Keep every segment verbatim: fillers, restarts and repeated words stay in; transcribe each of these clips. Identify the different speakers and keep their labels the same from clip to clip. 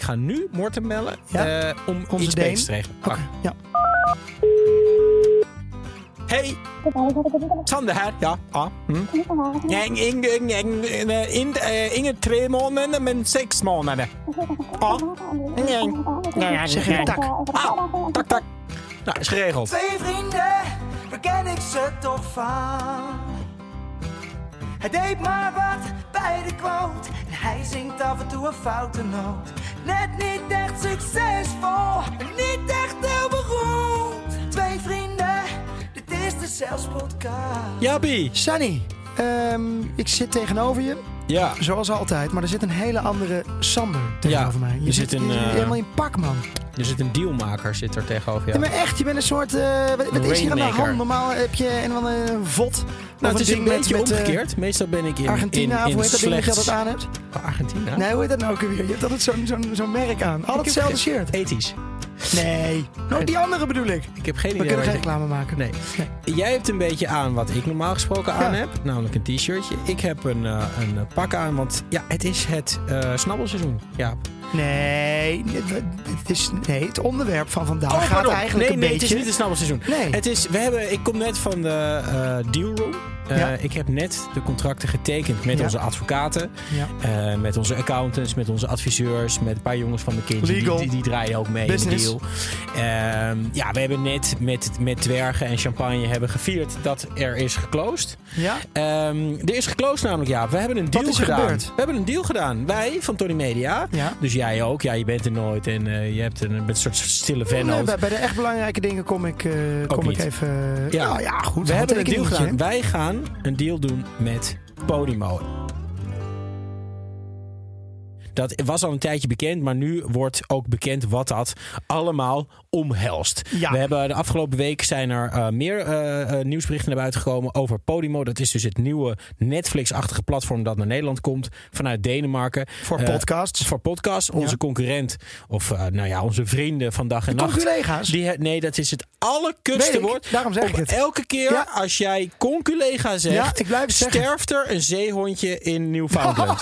Speaker 1: ga nu Morten bellen
Speaker 2: Ja?
Speaker 1: uh, om
Speaker 2: Onze
Speaker 1: iets
Speaker 2: Deen?
Speaker 1: beters te regelen.
Speaker 2: Oké, okay, ja.
Speaker 1: Hey, Sander her. Ja, ah. Hm? Ja, in, in, in, in, in, uh, Inge twee maanden met zes maanden. Ah.
Speaker 2: Zeg je tak.
Speaker 1: Ah, tak, tak. Nou, is geregeld.
Speaker 3: Twee vrienden, waar ken ik ze toch van? Hij deed maar wat bij de quote. En hij zingt af en toe een foute noot. Net niet echt succesvol, en niet echt heel beroemd. Twee vrienden, dit is de Zelfs Podcast.
Speaker 1: Jappie.
Speaker 2: Sunny, um, ik zit tegenover je.
Speaker 1: Ja.
Speaker 2: Zoals altijd, maar er zit een hele andere Sander tegenover
Speaker 1: ja,
Speaker 2: mij. Je
Speaker 1: er
Speaker 2: zit,
Speaker 1: zit een,
Speaker 2: je,
Speaker 1: uh,
Speaker 2: helemaal in pak, man.
Speaker 1: Er zit een dealmaker zit er tegenover jou.
Speaker 2: Ja, maar echt, je bent een soort... Uh, wat wat is hier aan de hand? Normaal heb je een van een vod.
Speaker 1: Nou, het is een beetje
Speaker 2: met,
Speaker 1: omgekeerd. Uh, Meestal ben ik in
Speaker 2: Argentina,
Speaker 1: in, in
Speaker 2: hoe heet dat ding dat je altijd aan hebt?
Speaker 1: Oh, Argentina?
Speaker 2: Nee, hoe heet dat nou ook weer? Je hebt altijd zo'n zo'n zo'n merk aan. Altijd hetzelfde shirt.
Speaker 1: Ethisch.
Speaker 2: Nee, nou, die andere bedoel ik.
Speaker 1: Ik heb geen
Speaker 2: We
Speaker 1: idee.
Speaker 2: kunnen geen reclame maken.
Speaker 1: Nee. nee. Jij hebt een beetje aan wat ik normaal gesproken aan
Speaker 2: ja.
Speaker 1: heb. Namelijk een t-shirtje. Ik heb een, uh, een pak aan, want ja, het is het uh, snabbelseizoen. Ja.
Speaker 2: Nee, het is nee, het onderwerp van vandaag
Speaker 1: oh,
Speaker 2: gaat eigenlijk
Speaker 1: nee,
Speaker 2: een
Speaker 1: nee,
Speaker 2: beetje...
Speaker 1: het is niet het snabbelseizoen.
Speaker 2: Nee.
Speaker 1: Het is, we hebben, ik kom net van de uh, dealroom. Uh,
Speaker 2: ja.
Speaker 1: Ik heb net de contracten getekend met ja. onze advocaten, ja. uh, met onze accountants, met onze adviseurs, met een paar jongens van McKinsey. Die, die, die draaien ook mee
Speaker 2: Business.
Speaker 1: in de deal. Uh, ja, we hebben net met, met dwergen en champagne hebben gevierd dat er is geclosed.
Speaker 2: Ja?
Speaker 1: Um, er is geclosed namelijk, ja. We hebben een deal
Speaker 2: Wat is er
Speaker 1: gedaan.
Speaker 2: Gebeurd?
Speaker 1: We hebben een deal gedaan. Wij van Tony Media.
Speaker 2: Ja.
Speaker 1: Dus jij ook. Ja, je bent er nooit en uh, je hebt een, een soort stille vennoot.
Speaker 2: Nee, bij, bij de echt belangrijke dingen kom ik, uh, kom ik even... Uh,
Speaker 1: ja.
Speaker 2: Nou ja, goed.
Speaker 1: We hebben een deal gedaan. Wij gaan een deal doen met Podimo. Dat was al een tijdje bekend, maar nu wordt ook bekend wat dat allemaal omhelst.
Speaker 2: Ja.
Speaker 1: We hebben de afgelopen week zijn er uh, meer uh, uh, nieuwsberichten naar buiten gekomen over Podimo. Dat is dus het nieuwe Netflix-achtige platform dat naar Nederland komt vanuit Denemarken.
Speaker 2: Voor
Speaker 1: uh,
Speaker 2: podcasts.
Speaker 1: Voor podcasts. Onze ja. concurrent, of uh, nou ja, onze vrienden van dag en
Speaker 2: de
Speaker 1: nacht.
Speaker 2: Conculega's.
Speaker 1: Die, nee, dat is het allerkutste woord.
Speaker 2: Daarom zeg
Speaker 1: Op
Speaker 2: ik het.
Speaker 1: Elke keer ja. als jij conculega zegt,
Speaker 2: ja, ik blijf
Speaker 1: sterft er een zeehondje in Newfoundland.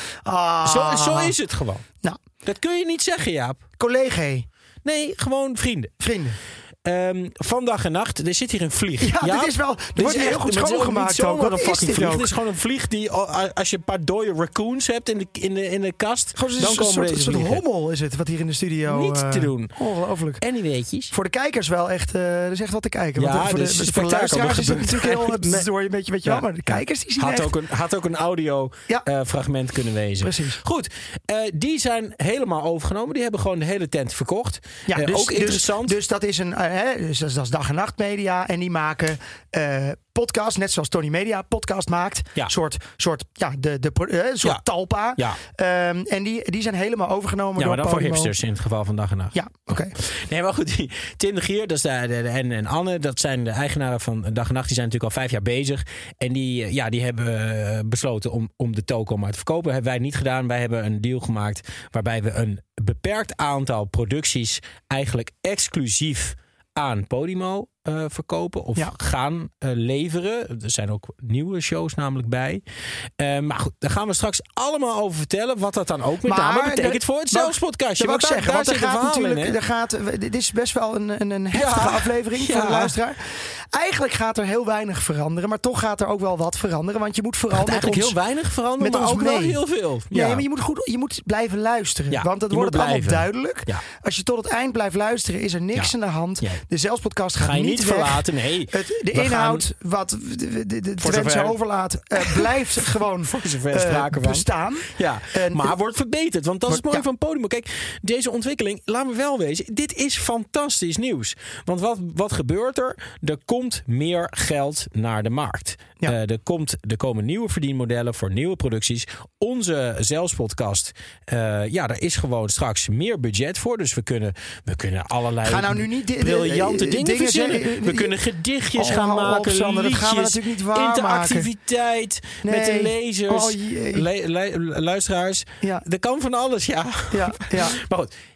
Speaker 2: ah.
Speaker 1: Zo, zo is het gewoon.
Speaker 2: Nou.
Speaker 1: Dat kun je niet zeggen, Jaap.
Speaker 2: Collega.
Speaker 1: Nee, gewoon vrienden.
Speaker 2: Vrienden.
Speaker 1: Um, van dag en nacht. Er zit hier een vlieg.
Speaker 2: Ja,
Speaker 1: ja?
Speaker 2: dit is wel... Er wordt heel goed schoongemaakt ook.
Speaker 1: Wat een fucking vlieg. Het is gewoon een vlieg die... Als je een paar dode raccoons hebt in de, in de, in de kast...
Speaker 2: Gewoon
Speaker 1: dan
Speaker 2: een
Speaker 1: komen
Speaker 2: soort,
Speaker 1: deze
Speaker 2: soort
Speaker 1: vliegen.
Speaker 2: hommel is het, wat hier in de studio...
Speaker 1: Niet
Speaker 2: uh,
Speaker 1: te doen.
Speaker 2: Ongelooflijk.
Speaker 1: En die weetjes.
Speaker 2: Voor de kijkers wel echt... Uh, er is echt wat te kijken.
Speaker 1: Ja,
Speaker 2: want voor de,
Speaker 1: dus
Speaker 2: voor de luisteraars is het natuurlijk heel... Het hoor je een beetje, weet je
Speaker 1: ja.
Speaker 2: wel, maar de kijkers die zien
Speaker 1: had
Speaker 2: echt...
Speaker 1: Ook een, had ook een audio ja. uh, fragment kunnen wezen.
Speaker 2: Precies.
Speaker 1: Goed. Uh, die zijn helemaal overgenomen. Die hebben gewoon de hele tent verkocht.
Speaker 2: Ja,
Speaker 1: uh,
Speaker 2: dus,
Speaker 1: ook interessant.
Speaker 2: Dus, dus dat is een... Uh, hè, dus dat is, dat is dag en nacht media. En die maken... Uh, podcast, net zoals Tony Media podcast maakt.
Speaker 1: Ja.
Speaker 2: Soort, soort, ja, de, de, uh, soort
Speaker 1: ja.
Speaker 2: Talpa.
Speaker 1: Ja.
Speaker 2: Um, en die, die zijn helemaal overgenomen
Speaker 1: ja,
Speaker 2: door
Speaker 1: maar dan
Speaker 2: Podimo.
Speaker 1: voor hipsters in het geval van dag en nacht.
Speaker 2: Ja, oké. Okay.
Speaker 1: Nee, maar goed, die Tim de Gier dat is de, de, de, en, en Anne, dat zijn de eigenaren van dag en nacht. Die zijn natuurlijk al vijf jaar bezig. En die, ja, die hebben uh, besloten om, om de token maar te verkopen. Dat hebben wij niet gedaan. Wij hebben een deal gemaakt waarbij we een beperkt aantal producties eigenlijk exclusief aan Podimo uh, verkopen of ja. gaan uh, leveren. Er zijn ook nieuwe shows namelijk bij. Uh, maar goed, daar gaan we straks allemaal over vertellen. Wat dat dan ook met name betekent de, voor het Zelfs podcastje.
Speaker 2: Dat wil ik zeggen, want er gaat natuurlijk...
Speaker 1: In,
Speaker 2: er gaat, dit is best wel een, een, een heftige
Speaker 1: ja,
Speaker 2: aflevering
Speaker 1: ja.
Speaker 2: voor de luisteraar. Eigenlijk gaat er heel weinig veranderen. Maar toch gaat er ook wel wat veranderen. Want je moet vooral
Speaker 1: gaat
Speaker 2: met
Speaker 1: eigenlijk
Speaker 2: ons...
Speaker 1: heel weinig veranderen,
Speaker 2: met
Speaker 1: maar
Speaker 2: ons
Speaker 1: ook
Speaker 2: mee.
Speaker 1: wel heel veel.
Speaker 2: Ja,
Speaker 1: ja,
Speaker 2: maar je moet, goed, je moet blijven luisteren.
Speaker 1: Ja,
Speaker 2: want het wordt het allemaal duidelijk.
Speaker 1: Ja.
Speaker 2: Als je tot het eind blijft luisteren, is er niks
Speaker 1: ja.
Speaker 2: aan de hand.
Speaker 1: Ja.
Speaker 2: De Zelfs podcast gaat
Speaker 1: Ga je
Speaker 2: niet,
Speaker 1: niet
Speaker 2: weg.
Speaker 1: verlaten, nee.
Speaker 2: Het, de
Speaker 1: We
Speaker 2: inhoud,
Speaker 1: gaan...
Speaker 2: wat de, de, de
Speaker 1: Voor
Speaker 2: Twentse
Speaker 1: zover...
Speaker 2: overlaat, uh, blijft gewoon
Speaker 1: voor zover sprake
Speaker 2: uh,
Speaker 1: van.
Speaker 2: bestaan.
Speaker 1: Ja,
Speaker 2: en,
Speaker 1: maar wordt verbeterd. Want dat
Speaker 2: wordt,
Speaker 1: is mooi
Speaker 2: ja.
Speaker 1: van Podimo. Kijk, deze ontwikkeling, laten we wel wezen, dit is fantastisch nieuws. Want wat, wat gebeurt er? Er komt meer geld naar de markt. Ja. Uh, er, komt, er komen nieuwe verdienmodellen voor nieuwe producties. Onze Zelfs podcast, uh, ja, daar is gewoon straks meer budget voor. Dus we kunnen, we kunnen allerlei
Speaker 2: Ga nou nu niet di-
Speaker 1: briljante
Speaker 2: di-
Speaker 1: dingen,
Speaker 2: dingen
Speaker 1: verzinnen.
Speaker 2: zeggen.
Speaker 1: We kunnen gedichtjes
Speaker 2: oh,
Speaker 1: gaan
Speaker 2: oh,
Speaker 1: maken,
Speaker 2: op, Sander,
Speaker 1: liedjes,
Speaker 2: dat gaan we natuurlijk niet waar
Speaker 1: interactiviteit
Speaker 2: nee.
Speaker 1: met de lezers,
Speaker 2: oh,
Speaker 1: le- le- luisteraars.
Speaker 2: Ja.
Speaker 1: Er kan van alles, ja.
Speaker 2: ja, ja.
Speaker 1: Maar goed.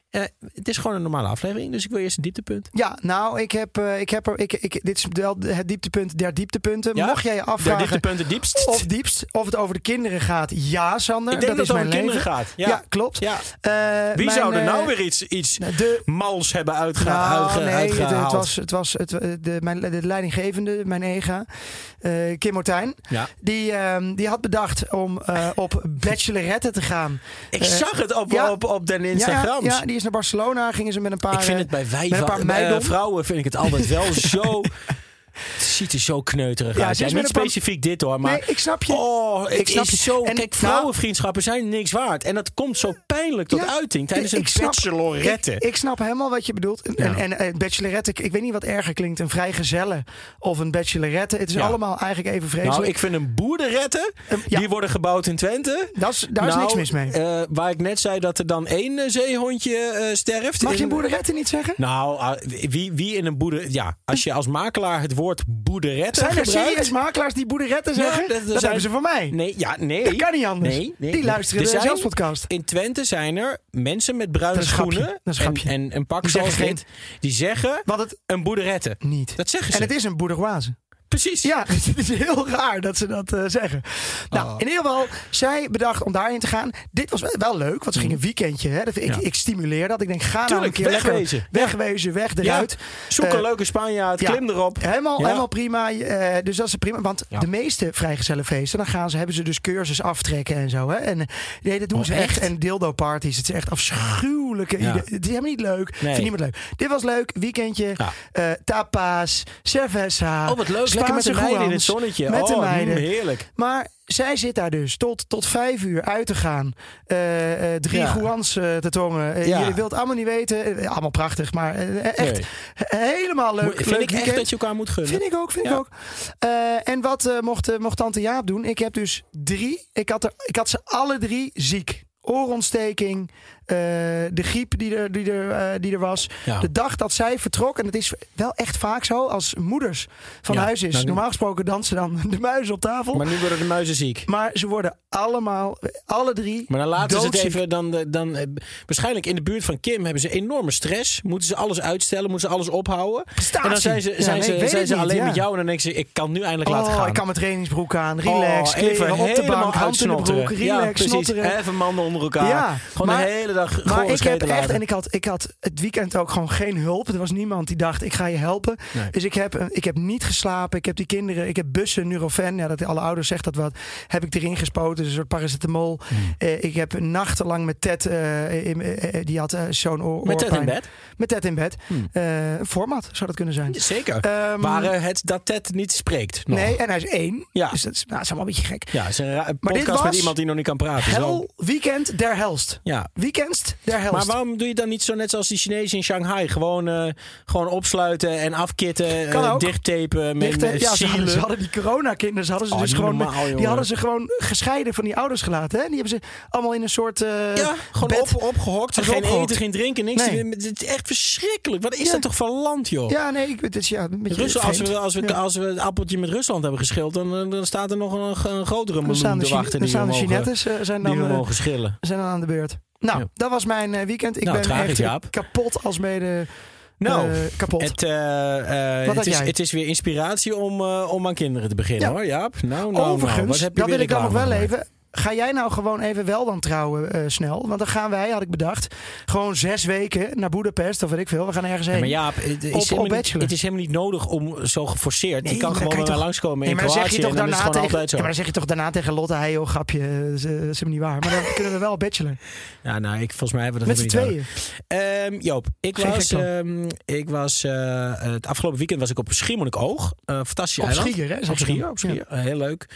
Speaker 1: Uh, het is gewoon een normale aflevering, dus ik wil eerst een dieptepunt.
Speaker 2: Ja, nou, ik heb, uh, ik heb er, ik, ik, dit is wel het dieptepunt der dieptepunten. Ja? Mocht jij je afvragen...
Speaker 1: Der dieptepunten diepst.
Speaker 2: Of diepst, of het over de kinderen gaat. Ja, Sander,
Speaker 1: ik denk
Speaker 2: dat,
Speaker 1: dat
Speaker 2: is
Speaker 1: het
Speaker 2: mijn
Speaker 1: over
Speaker 2: leven.
Speaker 1: kinderen gaat. Ja,
Speaker 2: ja klopt.
Speaker 1: Ja.
Speaker 2: Uh,
Speaker 1: Wie
Speaker 2: mijn,
Speaker 1: zou er nou
Speaker 2: uh,
Speaker 1: weer iets, iets
Speaker 2: de,
Speaker 1: mals hebben uitge,
Speaker 2: nou,
Speaker 1: uitge,
Speaker 2: nee,
Speaker 1: uitgehaald?
Speaker 2: Het, het was, het was het, de, mijn, de leidinggevende, mijn ega, uh, Kim Mortijn. Ja. Die, um, die had bedacht om uh, op bachelorette te gaan.
Speaker 1: Ik
Speaker 2: uh,
Speaker 1: zag het op,
Speaker 2: ja,
Speaker 1: op, op den Instagrams.
Speaker 2: Ja, ja, die is naar Barcelona, gingen ze met een paar...
Speaker 1: Ik vind het bij wij
Speaker 2: met een paar
Speaker 1: uh, vrouwen vind ik het altijd wel zo... Het ziet er zo kneuterig
Speaker 2: ja,
Speaker 1: uit. Ja, niet
Speaker 2: paar...
Speaker 1: specifiek dit hoor, maar...
Speaker 2: Nee, ik snap je.
Speaker 1: Oh, het
Speaker 2: ik snap
Speaker 1: is
Speaker 2: je.
Speaker 1: zo...
Speaker 2: En,
Speaker 1: kijk, vrouwenvriendschappen zijn niks waard. En dat komt zo pijnlijk tot ja, uiting tijdens een snap, bachelorette.
Speaker 2: Ik, ik snap helemaal wat je bedoelt. Ja. En, en, en bachelorette, ik, ik weet niet wat erger klinkt. Een vrijgezelle of een bachelorette. Het is ja. allemaal eigenlijk even vreselijk.
Speaker 1: Nou, ik vind een boerderette, um, ja. die worden gebouwd in Twente.
Speaker 2: Dat is, daar is
Speaker 1: nou,
Speaker 2: niks mis mee.
Speaker 1: Uh, waar ik net zei dat er dan één uh, zeehondje uh, sterft.
Speaker 2: Mag je
Speaker 1: in...
Speaker 2: boerderette niet zeggen?
Speaker 1: Nou, uh, wie, wie in een boerderette... Ja, als je als makelaar het woord boerderette
Speaker 2: zijn er
Speaker 1: gebruikt...
Speaker 2: serieus makelaars die boerderetten zeggen? Ja, dat, dat, dat zijn... hebben ze van mij.
Speaker 1: Nee, ja, nee.
Speaker 2: Dat kan niet anders.
Speaker 1: Nee, nee,
Speaker 2: die luisteren de zelfspodcast.
Speaker 1: In Twente zijn er mensen met bruine schoenen en, en een pak zoals dit, die zeggen
Speaker 2: wat het
Speaker 1: een boerderette.
Speaker 2: Niet.
Speaker 1: Dat zeggen ze.
Speaker 2: En het is een bourgeoise.
Speaker 1: Precies.
Speaker 2: Ja, het is heel raar dat ze dat uh, zeggen. Nou, oh. in ieder geval, zij bedacht om daarheen te gaan. Dit was wel leuk, want ze ging een weekendje. Hè. Ik, ja. ik stimuleer dat. Ik denk, ga nou een keer
Speaker 1: wegwezen.
Speaker 2: lekker wegwezen, weg eruit.
Speaker 1: Ja. Zoek een uh, leuke Spanjaard, ja. klim erop.
Speaker 2: Helemaal,
Speaker 1: ja.
Speaker 2: helemaal prima. Uh, dus dat is prima. Want ja. de meeste vrijgezellenfeesten, dan gaan ze, hebben ze dus cursus aftrekken en zo. Hè. En nee, dat doen oh, ze echt. echt. En dildo parties. Het is echt afschuwelijke. Ja. Het is helemaal niet leuk. Nee. Vindt niemand leuk. Dit was leuk. Weekendje. Ja. Uh, tapas. Cerveza.
Speaker 1: Oh, wat leuk. Lekker met de meiden in het zonnetje.
Speaker 2: Met
Speaker 1: oh,
Speaker 2: de meiden.
Speaker 1: Mm, heerlijk.
Speaker 2: Maar zij zit daar dus tot, tot vijf uur uit te gaan. Uh, uh, drie ja. Guans uh, te tongen. Uh, ja. Je wilt allemaal niet weten. Uh, allemaal prachtig, maar uh, echt nee. helemaal leuk.
Speaker 1: Vind
Speaker 2: leuk
Speaker 1: ik
Speaker 2: weekend.
Speaker 1: echt dat je elkaar moet gunnen.
Speaker 2: Vind ik ook, vind
Speaker 1: ja.
Speaker 2: ik ook. Uh, en wat uh, mocht, uh, mocht tante Jaap doen? Ik heb dus drie. Ik had, er, ik had ze alle drie ziek. Oorontsteking, uh, de griep die er, die er, uh, die er was. Ja. De dag dat zij vertrok, en het is wel echt vaak zo als moeders van ja, huis is. Nou, normaal gesproken dansen dan de muizen op tafel.
Speaker 1: Maar nu worden de muizen ziek.
Speaker 2: Maar ze worden allemaal, alle drie.
Speaker 1: Maar dan laten
Speaker 2: doodziek.
Speaker 1: ze het even. Dan, dan, uh, waarschijnlijk in de buurt van Kim hebben ze enorme stress. Moeten ze alles uitstellen, moeten ze alles ophouden.
Speaker 2: Prestatie.
Speaker 1: En dan zijn ze, zijn
Speaker 2: ja, nee,
Speaker 1: ze, zijn ze
Speaker 2: niet,
Speaker 1: alleen
Speaker 2: ja.
Speaker 1: met jou en dan denken ze, ik kan nu eindelijk
Speaker 2: oh,
Speaker 1: laten gaan.
Speaker 2: Ik kan mijn trainingsbroek aan, relax,
Speaker 1: oh, even
Speaker 2: kleren op de bank, hand in de broek, relax,
Speaker 1: ja, precies.
Speaker 2: snotteren.
Speaker 1: Even mannen onder elkaar.
Speaker 2: Ja,
Speaker 1: gewoon
Speaker 2: maar,
Speaker 1: de hele dag
Speaker 2: maar ik heb
Speaker 1: laten.
Speaker 2: echt, en ik had, ik had het weekend ook gewoon geen hulp. Er was niemand die dacht, ik ga je helpen. Nee. Dus ik heb, ik heb niet geslapen. Ik heb die kinderen, ik heb bussen, Nurofen. Ja, dat alle ouders zegt dat wat. Heb ik erin gespoten, een soort paracetamol. Hmm. Uh, ik heb nachtenlang met Ted, uh, in, uh, die had uh, zo'n oor,
Speaker 1: Met Ted in bed?
Speaker 2: Met Ted in bed. Hmm. Uh, format zou dat kunnen zijn.
Speaker 1: Zeker. Um, Waar het dat Ted niet spreekt. Nog.
Speaker 2: Nee, en hij is één. Ja. Dus dat is, nou, dat is allemaal een beetje gek.
Speaker 1: Ja, het is een, ra- een podcast met iemand die nog niet kan praten.
Speaker 2: Hel
Speaker 1: zo.
Speaker 2: weekend der helst. Ja. Weekend der helst.
Speaker 1: Maar waarom doe je dan niet zo net zoals die Chinezen in Shanghai? Gewoon, uh, gewoon opsluiten en afkitten, uh, dichttapen, met
Speaker 2: Dicht, ja, ze hadden, ze hadden die coronakinderen, ze hadden ze oh, dus gewoon, normaal, met, die hadden ze gewoon gescheiden van die ouders gelaten. Hè? Die hebben ze allemaal in een soort uh,
Speaker 1: ja, gewoon
Speaker 2: bed.
Speaker 1: op, opgehokt. Geen opgehokt. eten, geen drinken, niks.
Speaker 2: Nee.
Speaker 1: Het is echt verschrikkelijk. Wat is
Speaker 2: ja.
Speaker 1: dat toch voor land, joh?
Speaker 2: Ja, nee, ik, het is ja, een beetje
Speaker 1: Rusland, als we, als, we,
Speaker 2: ja.
Speaker 1: als we het appeltje met Rusland hebben geschild, dan, dan staat er nog een, een grotere meloen te wachten.
Speaker 2: Dan staan de Chinettes uh, zijn dan,
Speaker 1: die we mogen schillen.
Speaker 2: Zijn dan aan de beurt. Nou, ja. dat was mijn uh, weekend. Ik
Speaker 1: nou,
Speaker 2: ben
Speaker 1: tragisch,
Speaker 2: echt
Speaker 1: Jaap.
Speaker 2: kapot als mede...
Speaker 1: Nou,
Speaker 2: uh, kapot.
Speaker 1: Het, uh, uh, het, is, het is weer inspiratie om, uh, om aan kinderen te beginnen, ja. hoor, Jaap. Nou, nou,
Speaker 2: Overigens,
Speaker 1: nou, wat heb je
Speaker 2: dat wil ik dan nog wel
Speaker 1: gemaakt?
Speaker 2: even... Ga jij nou gewoon even wel dan trouwen uh, snel? Want dan gaan wij, had ik bedacht, gewoon zes weken naar Boedapest of weet ik veel. We gaan ergens heen.
Speaker 1: Ja, maar Jaap, het is,
Speaker 2: op, op
Speaker 1: niet, het is helemaal niet nodig om zo geforceerd. Nee, je kan gewoon bij mij langskomen in
Speaker 2: nee, maar
Speaker 1: Kroatië
Speaker 2: zeg je toch
Speaker 1: en dan is het gewoon
Speaker 2: tegen,
Speaker 1: altijd zo.
Speaker 2: Ja, maar dan zeg je toch daarna tegen Lotte, hey joh, grapje, dat is, uh, is hem niet waar. Maar dan kunnen we wel bachelor.
Speaker 1: Ja, nou, ik, volgens mij hebben we dat
Speaker 2: met z'n tweeën.
Speaker 1: Um, Joop, ik
Speaker 2: Geen
Speaker 1: was, um, ik was uh, het afgelopen weekend was ik op Schiermonnikoog. Uh, fantastisch
Speaker 2: op
Speaker 1: eiland.
Speaker 2: Schier, hè?
Speaker 1: Op Schier, op Schier. Ja. Uh, heel leuk.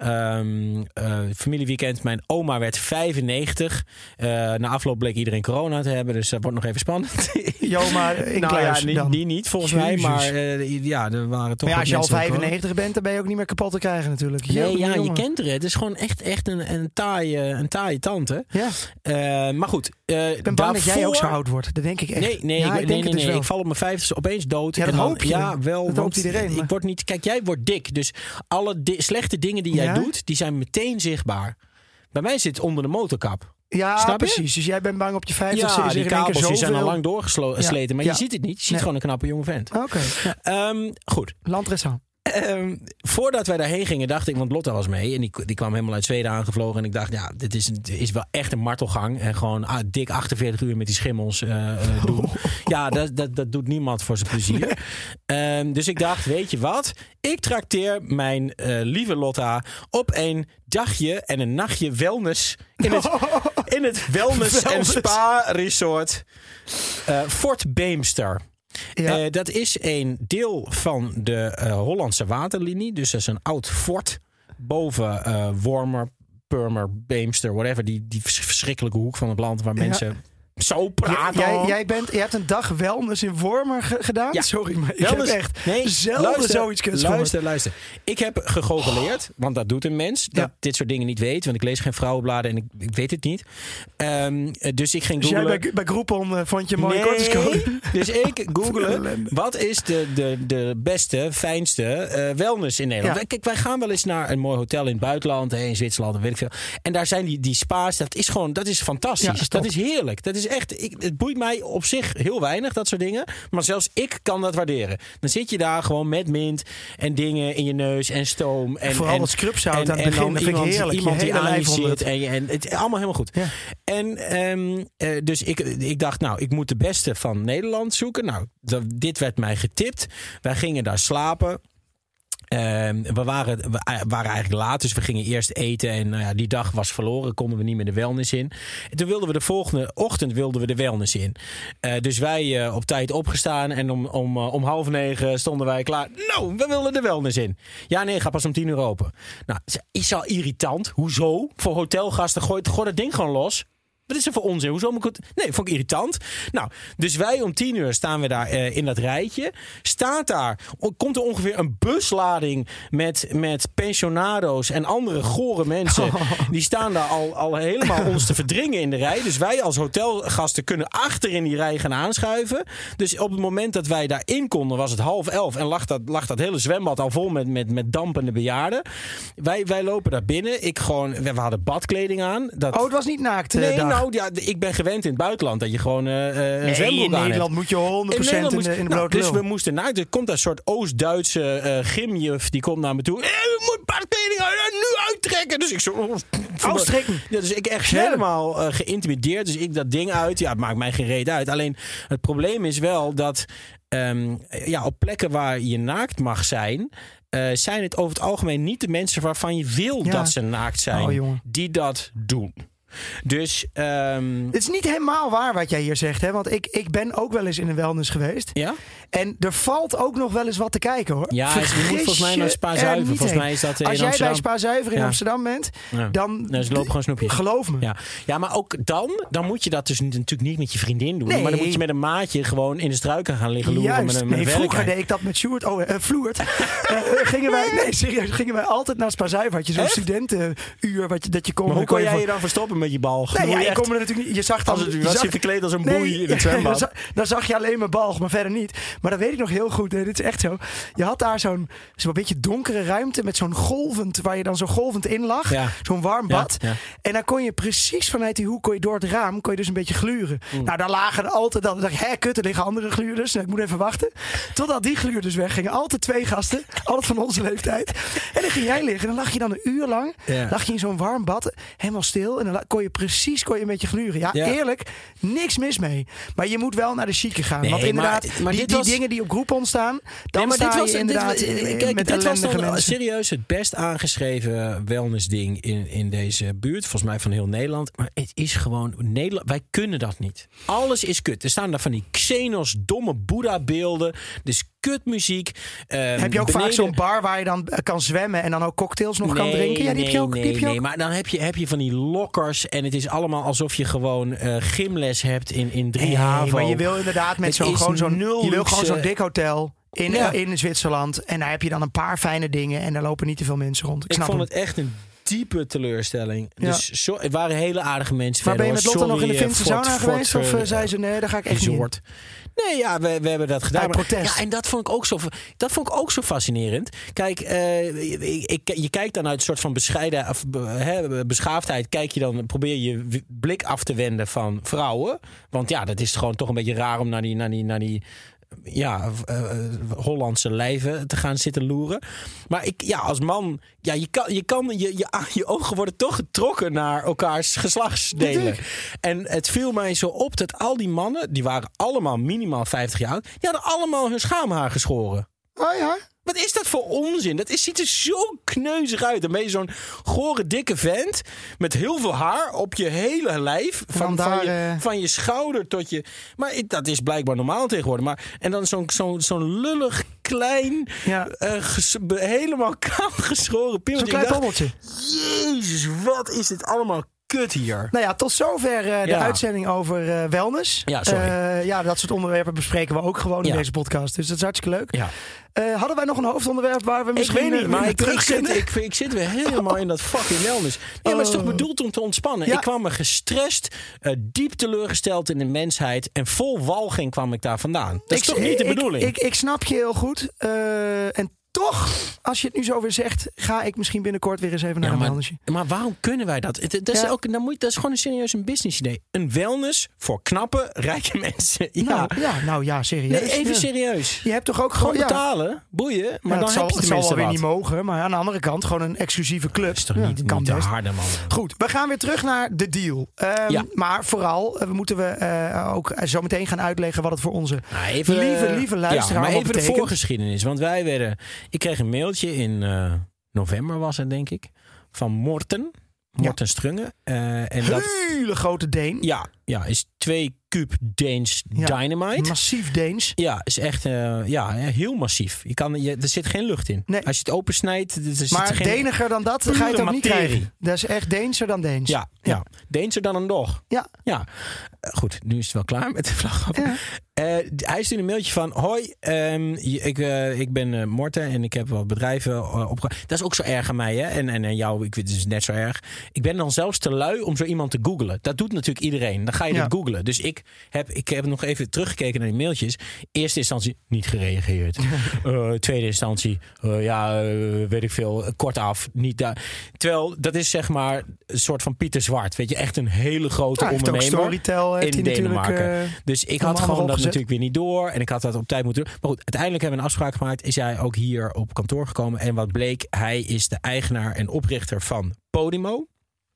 Speaker 1: Um, uh, familieweekend. Mijn oma werd vijfennegentig. Uh, na afloop bleek iedereen corona te hebben, dus dat wordt nog even spannend.
Speaker 2: Jo, maar in
Speaker 1: nou
Speaker 2: kluis
Speaker 1: ja,
Speaker 2: dan.
Speaker 1: Die niet, volgens
Speaker 2: Jezus.
Speaker 1: mij. Maar uh, ja, er waren toch.
Speaker 2: Maar ja, als je al vijfennegentig bent, dan ben je ook niet meer kapot te krijgen natuurlijk.
Speaker 1: Nee,
Speaker 2: Yo,
Speaker 1: ja,
Speaker 2: jongen.
Speaker 1: je kent er. Het is gewoon echt, echt een, een, taaie, een taaie tante.
Speaker 2: Ja.
Speaker 1: Uh, maar goed. Uh,
Speaker 2: ik ben bang
Speaker 1: daarvoor...
Speaker 2: dat jij ook zo oud wordt. Dat denk ik echt.
Speaker 1: Nee, nee,
Speaker 2: ja,
Speaker 1: ik,
Speaker 2: ik,
Speaker 1: nee,
Speaker 2: denk
Speaker 1: nee, nee,
Speaker 2: dus
Speaker 1: nee. Ik val op mijn vijftigste opeens dood.
Speaker 2: Ja, dat
Speaker 1: en dan,
Speaker 2: hoop je.
Speaker 1: Ja, wel.
Speaker 2: Dat hoopt iedereen.
Speaker 1: Ik
Speaker 2: maar...
Speaker 1: word niet. Kijk, jij wordt dik. Dus alle di- slechte dingen die jij
Speaker 2: ja?
Speaker 1: doet, die zijn meteen zichtbaar. Bij mij zit het onder de motorkap.
Speaker 2: Ja,
Speaker 1: Snap je?
Speaker 2: precies. Dus jij bent bang op je vijftigste.
Speaker 1: Ja,
Speaker 2: is er
Speaker 1: die
Speaker 2: in één keer
Speaker 1: kabels die zijn al
Speaker 2: zoveel-
Speaker 1: lang doorgesleten.
Speaker 2: Ja.
Speaker 1: Maar
Speaker 2: Ja.
Speaker 1: je ziet het niet. Je ziet
Speaker 2: Nee.
Speaker 1: gewoon een knappe jonge vent.
Speaker 2: Oké. Ja.
Speaker 1: Um, goed.
Speaker 2: Landressant.
Speaker 1: Um, voordat wij daarheen gingen, dacht ik, want Lotta was mee. En die, die kwam helemaal uit Zweden aangevlogen. En ik dacht, ja, dit is, dit is wel echt een martelgang. En gewoon ah, dik achtenveertig uur met die schimmels uh, uh, doen. Oh. Ja, dat, dat, dat doet niemand voor zijn plezier. Nee. Um, dus ik dacht, weet je wat? Ik trakteer mijn uh, lieve Lotta op een dagje en een nachtje wellness in het, in het wellness, wellness. en spa resort uh, Fort Beemster. Ja. Uh, dat is een deel van de uh, Hollandse waterlinie. Dus dat is een oud fort boven uh, Wormer, Purmer, Beemster, whatever. Die, die verschrikkelijke hoek van het land waar mensen... Ja. Zo praten.
Speaker 2: Jij, jij, bent, jij hebt een dag wellness in Wormer ge- gedaan?
Speaker 1: Ja.
Speaker 2: Sorry, maar ik
Speaker 1: wellness,
Speaker 2: heb echt
Speaker 1: nee,
Speaker 2: zelden
Speaker 1: luister,
Speaker 2: zoiets kuts
Speaker 1: Luister, luister. Ik heb gegoogleerd, want dat doet een mens. Dat
Speaker 2: ja.
Speaker 1: dit soort dingen niet weet. Want ik lees geen vrouwenbladen en ik, ik weet het niet. Um, dus ik ging
Speaker 2: dus
Speaker 1: googlen.
Speaker 2: jij bij, bij Groupon uh, vond je mooie
Speaker 1: nee,
Speaker 2: kortingscode?
Speaker 1: Dus ik googelen. Wat is de, de, de beste, fijnste uh, wellness in Nederland? Ja. Kijk, wij gaan wel eens naar een mooi hotel in het buitenland. Hè, in Zwitserland, weet ik veel. En daar zijn die, die spa's. Dat is gewoon, dat is fantastisch. Ja, dat is heerlijk. Dat is echt... Ik, het boeit mij op zich heel weinig, dat soort dingen. Maar zelfs ik kan dat waarderen. Dan zit je daar gewoon met mint en dingen in je neus en stoom. En,
Speaker 2: Vooral
Speaker 1: en,
Speaker 2: het scrubzout aan het
Speaker 1: en
Speaker 2: begin. Dat vind ik heerlijk.
Speaker 1: Iemand die aan je zit.
Speaker 2: Het.
Speaker 1: En, je, en het allemaal helemaal goed. Ja. En um, uh, dus ik, ik dacht, nou, ik moet de beste van Nederland zoeken. Nou, dat, dit werd mij getipt. Wij gingen daar slapen. Uh, we, waren, we waren eigenlijk laat, dus we gingen eerst eten. En nou ja, die dag was verloren, konden we niet meer de wellness in. En toen wilden we de volgende ochtend wilden we de wellness in. Uh, dus wij uh, op tijd opgestaan en om, om, uh, om half negen stonden wij klaar. Nou, we wilden de wellness in. Ja, nee, ga pas om tien uur open. Nou, is al irritant. Hoezo? Voor hotelgasten, gooi, gooi dat ding gewoon los. Wat is er voor onzin? Hoezo moet ik het... Nee, vond ik irritant. Nou, dus wij om tien uur staan we daar uh, in dat rijtje. Staat daar, komt er ongeveer een buslading met, met pensionado's en andere gore mensen. Oh. Die staan daar al, al helemaal ons te verdringen in de rij. Dus wij als hotelgasten kunnen achter in die rij gaan aanschuiven. Dus op het moment dat wij daarin konden, was het half elf. En lag dat, lag dat hele zwembad al vol met, met, met dampende bejaarden. Wij, wij lopen daar binnen. Ik gewoon, we hadden badkleding aan. Dat...
Speaker 2: Oh, het was niet naakt. Uh,
Speaker 1: nee,
Speaker 2: dag.
Speaker 1: Nou, ja, ik ben gewend in het buitenland dat je gewoon uh, een
Speaker 2: nee,
Speaker 1: zwembroek aan hebt.
Speaker 2: In Nederland moet je honderd procent in, in, in de blote
Speaker 1: nou, Dus
Speaker 2: lul.
Speaker 1: we moesten naakt. Er komt een soort Oost-Duitse uh, gymjuf die komt naar me toe. Eh, je moet badkleding uit, nu uittrekken. Dus ik zo...
Speaker 2: Uitstrekken.
Speaker 1: Ja, dus ik echt helemaal uh, geïntimideerd. Dus ik dat ding uit. Ja, het maakt mij geen reet uit. Alleen het probleem is wel dat um, ja, op plekken waar je naakt mag zijn... Uh, zijn het over het algemeen niet de mensen waarvan je wil ja. dat ze naakt zijn, oh, die dat doen. Dus, um...
Speaker 2: het is niet helemaal waar wat jij hier zegt, hè? Want ik, ik ben ook wel eens in een wellness geweest.
Speaker 1: Ja?
Speaker 2: En er valt ook nog wel eens wat te kijken, hoor.
Speaker 1: Ja, je moet volgens mij naar Spa Zuiver. Volgens
Speaker 2: heen.
Speaker 1: mij is dat in
Speaker 2: Als jij
Speaker 1: Amsterdam.
Speaker 2: bij Spa Zuiver in
Speaker 1: ja.
Speaker 2: Amsterdam bent, ja. dan...
Speaker 1: Nee, ze lopen gewoon snoepjes.
Speaker 2: Geloof me.
Speaker 1: Ja. ja, maar ook dan, dan moet je dat dus natuurlijk niet met je vriendin doen.
Speaker 2: Nee.
Speaker 1: Maar dan moet je met een maatje gewoon in de struiken gaan liggen loeren.
Speaker 2: Juist.
Speaker 1: Met een,
Speaker 2: nee,
Speaker 1: met een
Speaker 2: vroeger deed ik dat met Sjoerd. Oh, uh, Vloert. uh, gingen wij, nee, serieus, gingen wij altijd naar Spa Zuiver. Had je zo'n studentenuur wat je, dat je kon...
Speaker 1: Maar hoe kon jij
Speaker 2: voor...
Speaker 1: je dan verstoppen met je bal?
Speaker 2: Nee, ja, ik kon me natuurlijk niet... Je zag dan...
Speaker 1: Als het,
Speaker 2: je
Speaker 1: was
Speaker 2: zag,
Speaker 1: je verkleed als een
Speaker 2: nee,
Speaker 1: boei in het zwembad?
Speaker 2: Dan zag, dan zag je alleen mijn balg, maar verder niet. Maar dat weet ik nog heel goed. Hè. Dit is echt zo. Je had daar zo'n zo'n beetje donkere ruimte met zo'n golvend, waar je dan zo golvend in lag. Ja. Zo'n warm bad. Ja, ja. En dan kon je precies vanuit die hoek, kon je door het raam, kon je dus een beetje gluren. Mm. Nou, daar lagen er altijd, dan dacht ik, hé, kut, er liggen andere gluurders. Nou, ik moet even wachten. Totdat die gluurders weggingen. Altijd twee gasten, altijd van onze leeftijd. En dan ging jij liggen. En dan lag je dan een uur lang, ja. lag je in zo'n warm bad, helemaal stil. En dan kon je precies, kon je een beetje gluren. Ja, ja. eerlijk, niks mis mee. Maar je moet wel naar de chique gaan. Nee, want inderdaad, maar, maar die, die was... dingen die op Groupon staan, dan nee, maar sta dit was, je inderdaad dit, in, kijk, met dit was dan mensen.
Speaker 1: Serieus het best aangeschreven wellnessding in, in deze buurt. Volgens mij van heel Nederland. Maar het is gewoon Nederland. Wij kunnen dat niet. Alles is kut. Er staan daar van die Xenos domme Boeddha-beelden. Dus kutmuziek. Um,
Speaker 2: heb je ook beneden... vaak zo'n bar waar je dan kan zwemmen en dan ook cocktails nog
Speaker 1: nee,
Speaker 2: kan drinken? Ja, die
Speaker 1: nee,
Speaker 2: heb je ook.
Speaker 1: Nee,
Speaker 2: die heb je
Speaker 1: nee,
Speaker 2: ook.
Speaker 1: maar dan heb je, heb je van die lokkers en het is allemaal alsof je gewoon uh, gymles hebt in, in drie
Speaker 2: nee,
Speaker 1: HAVO.
Speaker 2: Maar je wil inderdaad met zo'n gewoon zo'n nul. Je wil gewoon zo'n dik hotel. In, ja. in Zwitserland. En daar heb je dan een paar fijne dingen. En daar lopen niet te veel mensen rond. Ik,
Speaker 1: ik
Speaker 2: snap
Speaker 1: vond
Speaker 2: hem.
Speaker 1: het echt een diepe teleurstelling.
Speaker 2: Ja.
Speaker 1: Dus zo, het waren hele aardige mensen.
Speaker 2: Maar ben je met Lotte
Speaker 1: Sorry,
Speaker 2: nog in de
Speaker 1: eh,
Speaker 2: Finse
Speaker 1: Fort-
Speaker 2: sauna
Speaker 1: Fort-
Speaker 2: geweest? Of uh, zei ze, nee, daar ga ik echt
Speaker 1: resort.
Speaker 2: niet in.
Speaker 1: Nee, ja, we, we hebben dat gedaan.
Speaker 2: Uit
Speaker 1: Maar-
Speaker 2: protest.
Speaker 1: Ja, en dat vond ik ook zo, dat vond ik ook zo fascinerend. Kijk, uh, ik, ik, je kijkt dan uit een soort van bescheiden, of, he, beschaafdheid. Kijk je dan, probeer je blik af te wenden van vrouwen. Want ja, dat is gewoon toch een beetje raar om naar die, naar die, naar die ja, uh, Hollandse lijven te gaan zitten loeren. Maar ik, ja, als man, ja, je kan, je, kan je, je, je ogen worden toch getrokken naar elkaars geslachtsdelen.
Speaker 2: Natuurlijk.
Speaker 1: En het viel mij zo op dat al die mannen, die waren allemaal minimaal vijftig jaar oud, die hadden allemaal hun schaamhaar geschoren.
Speaker 2: Oh ja?
Speaker 1: Wat is dat voor onzin? Dat is, ziet er zo kneuzig uit. Dan ben je zo'n gore, dikke vent met heel veel haar op je hele lijf. Van,
Speaker 2: daar,
Speaker 1: van, je,
Speaker 2: uh...
Speaker 1: van je schouder tot je... Maar dat is blijkbaar normaal tegenwoordig. Maar, en dan zo'n zo'n zo'n lullig, klein,
Speaker 2: Ja.
Speaker 1: uh, ges, helemaal kaal geschoren pil.
Speaker 2: Zo'n klein bobbeltje.
Speaker 1: Jezus, wat is dit allemaal kut hier.
Speaker 2: Nou ja, tot zover uh, de
Speaker 1: Ja.
Speaker 2: uitzending over uh, wellness.
Speaker 1: Ja, sorry.
Speaker 2: Uh, ja, dat soort onderwerpen bespreken we ook gewoon in
Speaker 1: Ja.
Speaker 2: deze podcast. Dus dat is hartstikke leuk.
Speaker 1: Ja.
Speaker 2: Uh, hadden wij nog een hoofdonderwerp waar we
Speaker 1: Ik
Speaker 2: misschien...
Speaker 1: weet niet,
Speaker 2: uh,
Speaker 1: maar
Speaker 2: weer
Speaker 1: ik,
Speaker 2: terug
Speaker 1: ik, zit,
Speaker 2: kunnen?
Speaker 1: ik, ik zit weer helemaal in dat fucking wellness. Ja, maar het is toch
Speaker 2: Oh.
Speaker 1: bedoeld om te ontspannen?
Speaker 2: Ja.
Speaker 1: Ik kwam me gestrest, uh, diep teleurgesteld in de mensheid en vol walging kwam ik daar vandaan. Dat is
Speaker 2: Ik-
Speaker 1: toch niet de
Speaker 2: ik-
Speaker 1: bedoeling?
Speaker 2: Ik, ik, ik snap je heel goed. Uh, en toch, als je het nu zo weer zegt, ga ik misschien binnenkort weer eens even naar
Speaker 1: Ja,
Speaker 2: een
Speaker 1: maar,
Speaker 2: wellnessje.
Speaker 1: maar waarom kunnen wij dat? Het, het- dat, is
Speaker 2: Ja.
Speaker 1: ook, dan moet, dat is gewoon een serieus een business idee. Een wellness voor knappe, rijke mensen. Ja,
Speaker 2: Nou, ja, nou ja, serieus.
Speaker 1: nee, even
Speaker 2: Ja.
Speaker 1: serieus.
Speaker 2: Je hebt toch ook
Speaker 1: Gewoon
Speaker 2: gewoon... Ja,
Speaker 1: betalen, boeien, maar
Speaker 2: ja,
Speaker 1: dan
Speaker 2: het zal,
Speaker 1: heb je
Speaker 2: het zal
Speaker 1: tenminste
Speaker 2: wel weer
Speaker 1: wat.
Speaker 2: niet mogen, maar aan de andere kant gewoon een exclusieve club.
Speaker 1: Dat is toch
Speaker 2: Ja,
Speaker 1: niet,
Speaker 2: kan
Speaker 1: niet de
Speaker 2: best.
Speaker 1: harde man.
Speaker 2: Goed, we gaan weer terug naar de deal. Um,
Speaker 1: Ja.
Speaker 2: Maar vooral uh, we moeten we uh, ook zo meteen gaan uitleggen wat het voor onze
Speaker 1: Nou, even,
Speaker 2: lieve,
Speaker 1: eh,
Speaker 2: lieve
Speaker 1: ja,
Speaker 2: luisteraar
Speaker 1: maar
Speaker 2: wat
Speaker 1: even de
Speaker 2: betekent.
Speaker 1: voorgeschiedenis. Want wij werden... Ik kreeg een mailtje in uh, november was het, denk ik. Van Morten. Morten Strunge. Uh, en dat,
Speaker 2: Hele grote Deen.
Speaker 1: ja, ja, is twee kuub Deens
Speaker 2: Ja.
Speaker 1: Dynamite.
Speaker 2: Massief Deens.
Speaker 1: Ja, is echt uh, ja, heel massief. Je kan, je, er zit geen lucht in.
Speaker 2: Nee.
Speaker 1: Als je het opensnijdt, er zit
Speaker 2: Maar
Speaker 1: geen...
Speaker 2: deniger dan dat
Speaker 1: pure
Speaker 2: ga je het ook niet
Speaker 1: materie.
Speaker 2: krijgen. Dat is echt Deenser dan Deens.
Speaker 1: Ja, ja. Deenser dan een dog.
Speaker 2: Ja.
Speaker 1: Ja. Uh, goed, nu is het wel klaar met de vlag.
Speaker 2: Ja.
Speaker 1: Uh, hij stuurde een mailtje van... Hoi, um, ik, uh, ik ben uh, Morten en ik heb wat bedrijven uh, opge... Dat is ook zo erg aan mij, hè? En, en, en jou, ik weet het is net zo erg. Ik ben dan zelfs te lui om zo iemand te googlen. Dat doet natuurlijk iedereen. Dan ga je
Speaker 2: Ja.
Speaker 1: dat googlen. Dus ik heb, ik heb nog even teruggekeken naar die mailtjes. Eerste instantie niet gereageerd. uh, tweede instantie, uh, ja, uh, weet ik veel, kort af. Niet daar. Terwijl, dat is zeg maar een soort van Pieter Zwart. Weet je, echt een hele grote
Speaker 2: Ja, hij heeft ook
Speaker 1: ondernemer.
Speaker 2: Storytel heeft
Speaker 1: in
Speaker 2: hij natuurlijk,
Speaker 1: Denemarken.
Speaker 2: uh,
Speaker 1: Dus ik
Speaker 2: allemaal
Speaker 1: had gewoon dat
Speaker 2: opgezet.
Speaker 1: natuurlijk weer niet door. En ik had dat op tijd moeten doen. Maar goed, uiteindelijk hebben we een afspraak gemaakt. Is hij ook hier op kantoor gekomen. En wat bleek, hij is de eigenaar en oprichter van Podimo.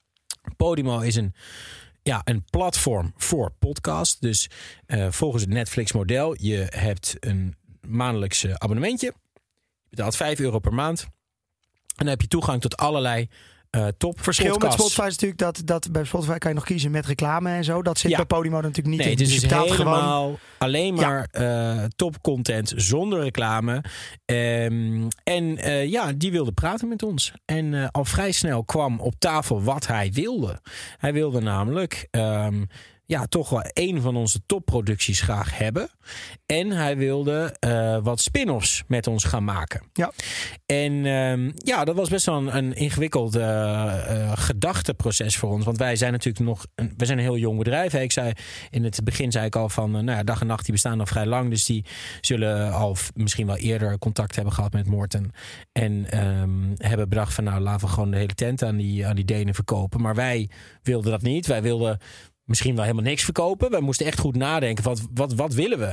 Speaker 1: Podimo is een, ja, een platform voor podcast. Dus uh, volgens het Netflix-model. Je hebt een maandelijks uh, abonnementje. Je betaalt vijf euro per maand. En dan heb je toegang tot allerlei uh, top
Speaker 2: Verschil
Speaker 1: podcasts.
Speaker 2: met Spotify is natuurlijk dat, dat bij Spotify kan je nog kiezen met reclame en zo. Dat zit
Speaker 1: Ja.
Speaker 2: bij Podimo natuurlijk niet
Speaker 1: Nee,
Speaker 2: in.
Speaker 1: het is
Speaker 2: Dus je
Speaker 1: dus
Speaker 2: betaalt
Speaker 1: helemaal
Speaker 2: gewoon.
Speaker 1: alleen maar uh, top content zonder reclame. Um, en uh, ja, die wilde praten met ons. En uh, al vrij snel kwam op tafel wat hij wilde. Hij wilde namelijk um, ja, toch wel een van onze topproducties graag hebben. En hij wilde uh, wat spin-offs met ons gaan maken.
Speaker 2: Ja.
Speaker 1: En um, ja, dat was best wel een, een ingewikkeld uh, uh, gedachteproces voor ons. Want wij zijn natuurlijk nog een, we zijn een heel jong bedrijf. Hè. Ik zei, in het begin zei ik al van, uh, nou ja, Dag en Nacht die bestaan nog vrij lang. Dus die zullen al f- misschien wel eerder contact hebben gehad met Morten. En um, hebben bedacht van, nou, laten we gewoon de hele tent aan die, aan die Denen verkopen. Maar wij wilden dat niet. Wij wilden misschien wel helemaal niks verkopen. Wij moesten echt goed nadenken. Wat, wat, wat willen we?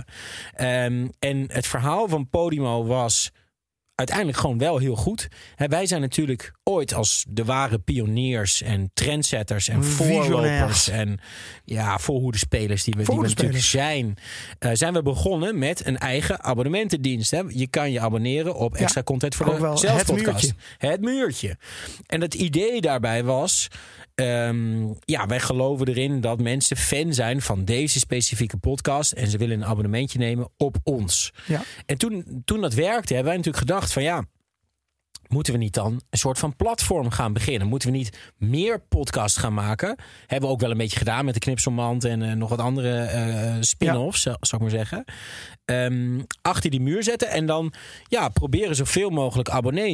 Speaker 1: Um, en het verhaal van Podimo was uiteindelijk gewoon wel heel goed. He, wij zijn natuurlijk ooit als de ware pioniers en trendsetters en voorlopers en ja, voorhoedespelers die we, die we natuurlijk zijn, uh, zijn we begonnen met een eigen abonnementendienst. Hè. Je kan je abonneren op extra ja, content voor de zelfpodcast. Het, het muurtje. En het idee daarbij was, Um, ja, wij geloven erin dat mensen fan zijn van deze specifieke podcast en ze willen een abonnementje nemen op ons.
Speaker 2: Ja.
Speaker 1: En toen, toen dat werkte, hebben wij natuurlijk gedacht van ja, moeten we niet dan een soort van platform gaan beginnen? Moeten we niet meer podcasts gaan maken? Hebben we ook wel een beetje gedaan met de Knipselmand en uh, nog wat andere uh, spin-offs, ja. zou ik maar zeggen. Um, achter die muur zetten en dan ja, proberen zoveel mogelijk abonnees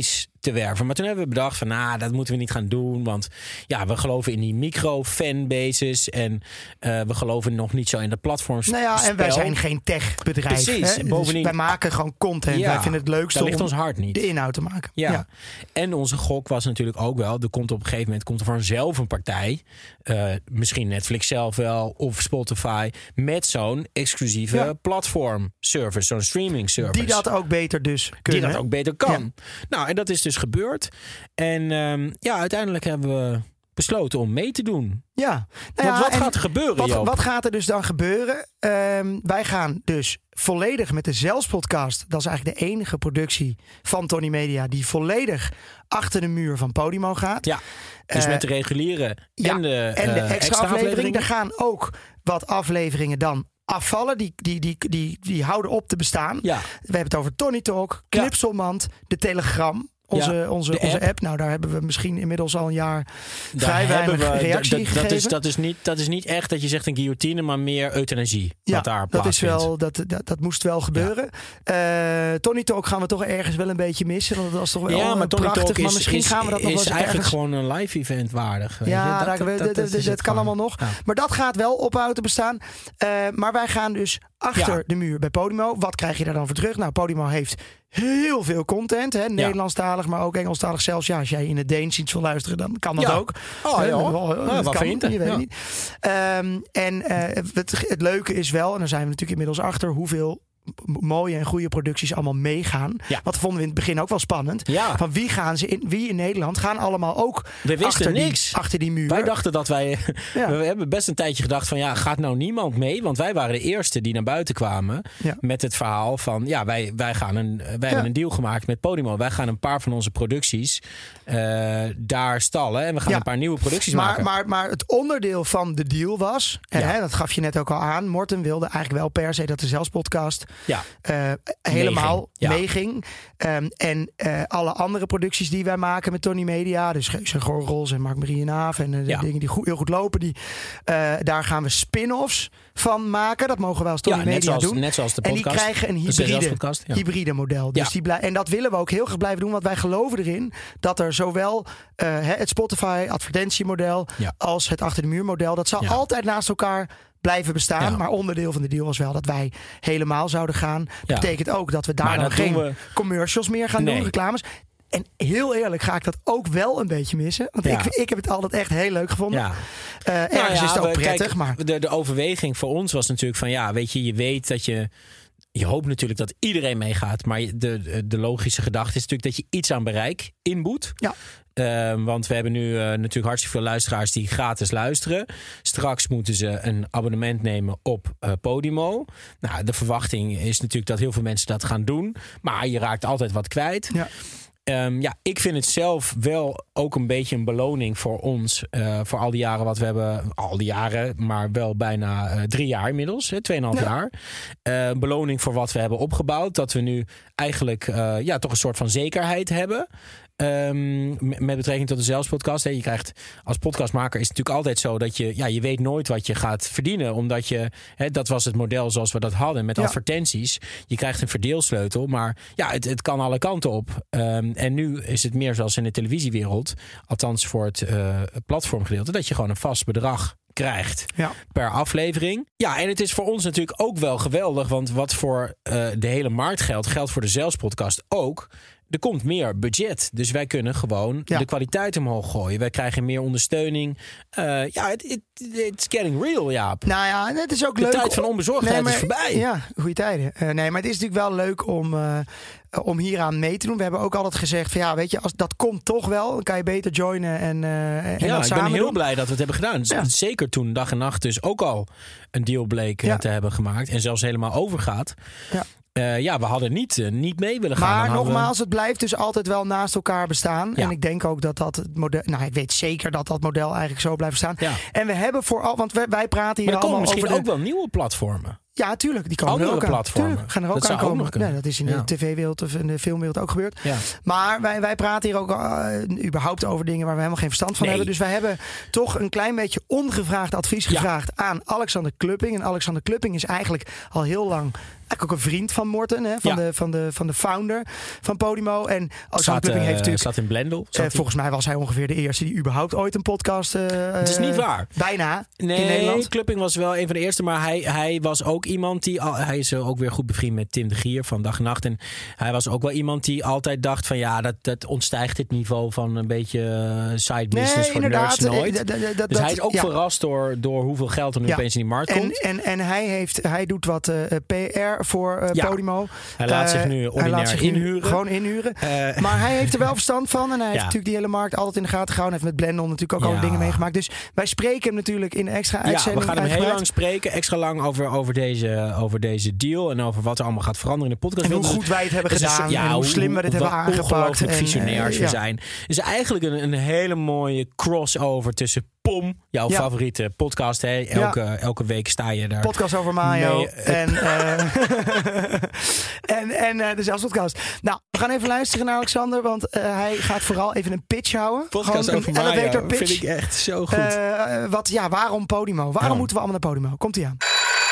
Speaker 1: te werven. Maar toen hebben we bedacht van, nou, dat moeten we niet gaan doen. Want ja, we geloven in die micro-fanbases. En uh, we geloven nog niet zo in de platforms.
Speaker 2: Nou ja, en wij zijn geen tech-bedrijf.
Speaker 1: Precies.
Speaker 2: Hè?
Speaker 1: Bovendien,
Speaker 2: dus wij maken gewoon content.
Speaker 1: Ja,
Speaker 2: wij vinden het leukste
Speaker 1: daar ligt
Speaker 2: om
Speaker 1: ons hart niet.
Speaker 2: de inhoud te maken.
Speaker 1: Ja.
Speaker 2: ja.
Speaker 1: En onze gok was natuurlijk ook wel, er komt op een gegeven moment komt er vanzelf een partij. Uh, misschien Netflix zelf wel of Spotify. Met zo'n exclusieve ja. platformservice. Zo'n streaming service.
Speaker 2: Die dat ook beter dus kunnen.
Speaker 1: Die dat ook beter kan. Ja. Nou, en dat is dus gebeurd. En um, ja, uiteindelijk hebben we besloten om mee te doen.
Speaker 2: Ja.
Speaker 1: Nou ja, wat gaat er gebeuren,
Speaker 2: wat,
Speaker 1: Joop?
Speaker 2: Wat gaat er dus dan gebeuren? Um, wij gaan dus volledig met de Zelfs podcast. Dat is eigenlijk de enige productie van Tony Media die volledig achter de muur van Podimo gaat.
Speaker 1: Ja. Dus uh, met de reguliere en,
Speaker 2: ja,
Speaker 1: de,
Speaker 2: en de
Speaker 1: uh,
Speaker 2: extra,
Speaker 1: extra
Speaker 2: aflevering.
Speaker 1: afleveringen.
Speaker 2: Er gaan ook wat afleveringen dan afvallen. Die, die, die, die, die houden op te bestaan.
Speaker 1: Ja.
Speaker 2: We hebben het over Tony Talk, Knipselmand, ja. de Telegram. Onze,
Speaker 1: ja,
Speaker 2: onze, onze app. app, nou daar hebben we misschien inmiddels al een jaar daar vrij weinig we, reactie
Speaker 1: dat,
Speaker 2: gegeven.
Speaker 1: Dat is, dat, is niet, dat is niet echt dat je zegt een guillotine, maar meer euthanasie.
Speaker 2: Ja,
Speaker 1: wat daar
Speaker 2: dat, is wel, dat, dat, dat moest wel gebeuren. Ja. Uh, Tony Talk gaan we toch ergens wel een beetje missen. Want dat was toch wel
Speaker 1: ja, maar Tony
Speaker 2: prachtig.
Speaker 1: Talk is,
Speaker 2: maar misschien
Speaker 1: is,
Speaker 2: gaan we dat nog wel eens
Speaker 1: eigenlijk
Speaker 2: ergens...
Speaker 1: gewoon een live event waardig.
Speaker 2: Ja,
Speaker 1: dat,
Speaker 2: dat, dat, dat, dat, dat, dat kan allemaal nog. Ja. Maar dat gaat wel ophouden te bestaan. Uh, maar wij gaan dus achter ja. de muur bij Podimo. Wat krijg je daar dan voor terug? Nou, Podimo heeft heel veel content. Hè? Nederlandstalig, maar ook Engelstalig zelfs. Ja, als jij in het Deens iets wil luisteren, dan kan dat
Speaker 1: ja.
Speaker 2: ook.
Speaker 1: Oh, ja,
Speaker 2: nou,
Speaker 1: wat vind je?
Speaker 2: Je weet
Speaker 1: ja.
Speaker 2: niet. Um, en uh, het, het leuke is wel, en daar zijn we natuurlijk inmiddels achter, hoeveel mooie en goede producties allemaal meegaan.
Speaker 1: Ja.
Speaker 2: Wat vonden we in het begin ook wel spannend.
Speaker 1: Ja.
Speaker 2: Van wie gaan ze in, wie in Nederland gaan allemaal ook
Speaker 1: we wisten
Speaker 2: achter,
Speaker 1: niks.
Speaker 2: Die, achter die muur.
Speaker 1: Wij dachten dat wij...
Speaker 2: Ja.
Speaker 1: We hebben best een tijdje gedacht van ja, gaat nou niemand mee? Want wij waren de eerste die naar buiten kwamen
Speaker 2: ja.
Speaker 1: met het verhaal van ja, wij, wij, gaan een, wij
Speaker 2: ja.
Speaker 1: hebben een deal gemaakt met Podimo. Wij gaan een paar van onze producties uh, daar stallen en we gaan ja. een paar nieuwe producties
Speaker 2: maar,
Speaker 1: maken.
Speaker 2: Maar, maar het onderdeel van de deal was, ja. hè, dat gaf je net ook al aan, Morten wilde eigenlijk wel per se dat de Zelfs podcast
Speaker 1: ja.
Speaker 2: Uh, helemaal
Speaker 1: meeging. Ja.
Speaker 2: meeging. Um, en uh, alle andere producties die wij maken met Tony Media, dus Geus en Gorgels en Mark-Marie en Aaf en uh, de
Speaker 1: ja.
Speaker 2: dingen die goed, heel goed lopen, die, uh, daar gaan we spin-offs van maken. Dat mogen wij als Tony
Speaker 1: ja,
Speaker 2: Media
Speaker 1: net zoals,
Speaker 2: doen.
Speaker 1: Net zoals de podcast.
Speaker 2: En die krijgen een hybride, podcast, ja. hybride model. Dus
Speaker 1: ja.
Speaker 2: die blij- en dat willen we ook heel graag blijven doen, want wij geloven erin dat er zowel uh, het Spotify advertentiemodel
Speaker 1: ja.
Speaker 2: als het achter de muur model, dat zal
Speaker 1: ja.
Speaker 2: altijd naast elkaar blijven bestaan. Ja. Maar onderdeel van de deal was wel dat wij helemaal zouden gaan. Dat ja. betekent ook dat we daar maar dan geen we... commercials meer gaan nee. doen, reclames. En heel eerlijk ga ik dat ook wel een beetje missen. Want ja. ik, ik heb het altijd echt heel leuk gevonden. Ja. Uh, ergens nou ja, is het ook we, prettig. Kijk, maar...
Speaker 1: de, de overweging voor ons was natuurlijk van ja, weet je, je weet dat je... Je hoopt natuurlijk dat iedereen meegaat. Maar de, de, de logische gedachte is natuurlijk dat je iets aan bereik inboet.
Speaker 2: Ja.
Speaker 1: Uh, want we hebben nu uh, natuurlijk hartstikke veel luisteraars die gratis luisteren. Straks moeten ze een abonnement nemen op uh, Podimo. Nou, de verwachting is natuurlijk dat heel veel mensen dat gaan doen. Maar je raakt altijd wat kwijt.
Speaker 2: Ja.
Speaker 1: Um, ja, ik vind het zelf wel ook een beetje een beloning voor ons. Uh, voor al die jaren wat we hebben. Al die jaren, maar wel bijna uh, drie jaar inmiddels. Hè, tweeënhalf ja. jaar. Uh, beloning voor wat we hebben opgebouwd. Dat we nu eigenlijk uh, ja, toch een soort van zekerheid hebben. Um, met betrekking tot de Zelfs podcast. Hè. Je krijgt als podcastmaker is het natuurlijk altijd zo dat je, ja, je weet nooit wat je gaat verdienen. Omdat je, hè, dat was het model zoals we dat hadden met ja. advertenties. Je krijgt een verdeelsleutel, maar ja, het, het kan alle kanten op. Um, en nu is het meer zoals in de televisiewereld, althans voor het uh, platformgedeelte, dat je gewoon een vast bedrag krijgt
Speaker 2: ja.
Speaker 1: per aflevering. Ja, en het is voor ons natuurlijk ook wel geweldig, want wat voor uh, de hele markt geldt, geldt voor de Zelfs podcast ook. Er komt meer budget. Dus wij kunnen gewoon ja. de kwaliteit omhoog gooien. Wij krijgen meer ondersteuning. Uh, ja, it, it, it's getting real, Jaap.
Speaker 2: Nou ja, het is ook
Speaker 1: de
Speaker 2: leuk.
Speaker 1: De tijd van onbezorgdheid
Speaker 2: nee, maar,
Speaker 1: is voorbij.
Speaker 2: Ja, goede tijden. Uh, nee, maar het is natuurlijk wel leuk om, uh, om hieraan mee te doen. We hebben ook altijd gezegd van ja, weet je, als dat komt toch wel, dan kan je beter joinen en, uh, en
Speaker 1: ja,
Speaker 2: dat
Speaker 1: ik
Speaker 2: samen
Speaker 1: ben heel
Speaker 2: doen.
Speaker 1: blij dat we het hebben gedaan.
Speaker 2: Ja.
Speaker 1: Zeker toen Dag en Nacht dus ook al een deal bleek ja. te hebben gemaakt. En zelfs helemaal overgaat.
Speaker 2: Ja.
Speaker 1: Uh, ja, we hadden niet, uh, niet mee willen gaan.
Speaker 2: Maar nogmaals, we... het blijft dus altijd wel naast elkaar bestaan.
Speaker 1: Ja.
Speaker 2: En ik denk ook dat dat het model... Nou, ik weet zeker dat dat model eigenlijk zo blijft bestaan.
Speaker 1: Ja.
Speaker 2: En we hebben vooral... Want wij, wij praten hier
Speaker 1: maar er
Speaker 2: allemaal
Speaker 1: komen misschien
Speaker 2: over de...
Speaker 1: ook wel nieuwe platformen.
Speaker 2: Ja, tuurlijk. Die komen
Speaker 1: Andere
Speaker 2: er ook
Speaker 1: platformen.
Speaker 2: aan. Tuurlijk, gaan er ook
Speaker 1: dat
Speaker 2: aan komen.
Speaker 1: Ook
Speaker 2: nee, dat is in de
Speaker 1: ja.
Speaker 2: tv-wereld of in de filmwereld ook gebeurd.
Speaker 1: Ja.
Speaker 2: Maar wij, wij praten hier ook uh, überhaupt over dingen waar we helemaal geen verstand van
Speaker 1: nee.
Speaker 2: hebben. Dus wij hebben toch een klein beetje ongevraagd advies gevraagd ja. aan Alexander Klupping. En Alexander Klupping is eigenlijk al heel lang Eigenlijk ook een vriend van Morten, hè, van,
Speaker 1: Ja.
Speaker 2: de, van, de, van de founder van Podimo. En Ozan
Speaker 1: Zat,
Speaker 2: Clupping
Speaker 1: uh,
Speaker 2: heeft natuurlijk...
Speaker 1: zat in Blendel.
Speaker 2: Uh, volgens mij was hij ongeveer de eerste die überhaupt ooit een podcast... Uh,
Speaker 1: Het is niet waar.
Speaker 2: Bijna,
Speaker 1: nee,
Speaker 2: in Nederland.
Speaker 1: Clupping was wel een van de eerste. Maar hij, hij was ook iemand die... Al, hij is ook weer goed bevriend met Tim de Gier van Dag en Nacht. En hij was ook wel iemand die altijd dacht van... ja, dat, dat ontstijgt het niveau van een beetje side business
Speaker 2: nee,
Speaker 1: voor
Speaker 2: inderdaad,
Speaker 1: nerds nooit.
Speaker 2: Uh, d- d- d-
Speaker 1: dus hij is ook
Speaker 2: ja.
Speaker 1: verrast door, door hoeveel geld er nu
Speaker 2: ja.
Speaker 1: opeens in die markt
Speaker 2: en,
Speaker 1: komt.
Speaker 2: En, en hij, heeft, hij doet wat uh, P R voor uh,
Speaker 1: ja.
Speaker 2: Podimo.
Speaker 1: Hij laat zich nu ordinair
Speaker 2: hij laat zich
Speaker 1: inhuren.
Speaker 2: Nu gewoon inhuren.
Speaker 1: Uh,
Speaker 2: maar hij heeft er wel verstand van. En hij heeft
Speaker 1: ja.
Speaker 2: natuurlijk die hele markt altijd in de gaten gehouden. Hij heeft met Blendel natuurlijk ook
Speaker 1: ja.
Speaker 2: al dingen meegemaakt. Dus wij spreken hem natuurlijk in de extra
Speaker 1: ja,
Speaker 2: uitzending.
Speaker 1: we gaan hem heel lang spreken. Extra lang over, over, deze, over deze deal. En over wat er allemaal gaat veranderen in de podcast.
Speaker 2: En hoe
Speaker 1: dus,
Speaker 2: goed wij het hebben
Speaker 1: dus
Speaker 2: gedaan.
Speaker 1: Ja,
Speaker 2: en hoe slim we dit hebben aangepakt.
Speaker 1: Ongelooflijk visionairs
Speaker 2: uh,
Speaker 1: we
Speaker 2: ja.
Speaker 1: zijn. Het is eigenlijk een, een hele mooie crossover tussen Pom, jouw ja. favoriete podcast. Hè? Elke, ja. elke week sta je daar.
Speaker 2: Podcast over Mayo.
Speaker 1: Mee, uh,
Speaker 2: en uh, en, en uh, de zelfspodcast. Nou, we gaan even luisteren naar Alexander. Want uh, hij gaat vooral even een pitch houden.
Speaker 1: Podcast
Speaker 2: Gewoon
Speaker 1: over
Speaker 2: een
Speaker 1: Mayo.
Speaker 2: elevator pitch.
Speaker 1: Vind ik echt zo goed.
Speaker 2: Uh, wat, ja, waarom Podimo? Waarom oh. moeten we allemaal naar Podimo? Komt-ie aan.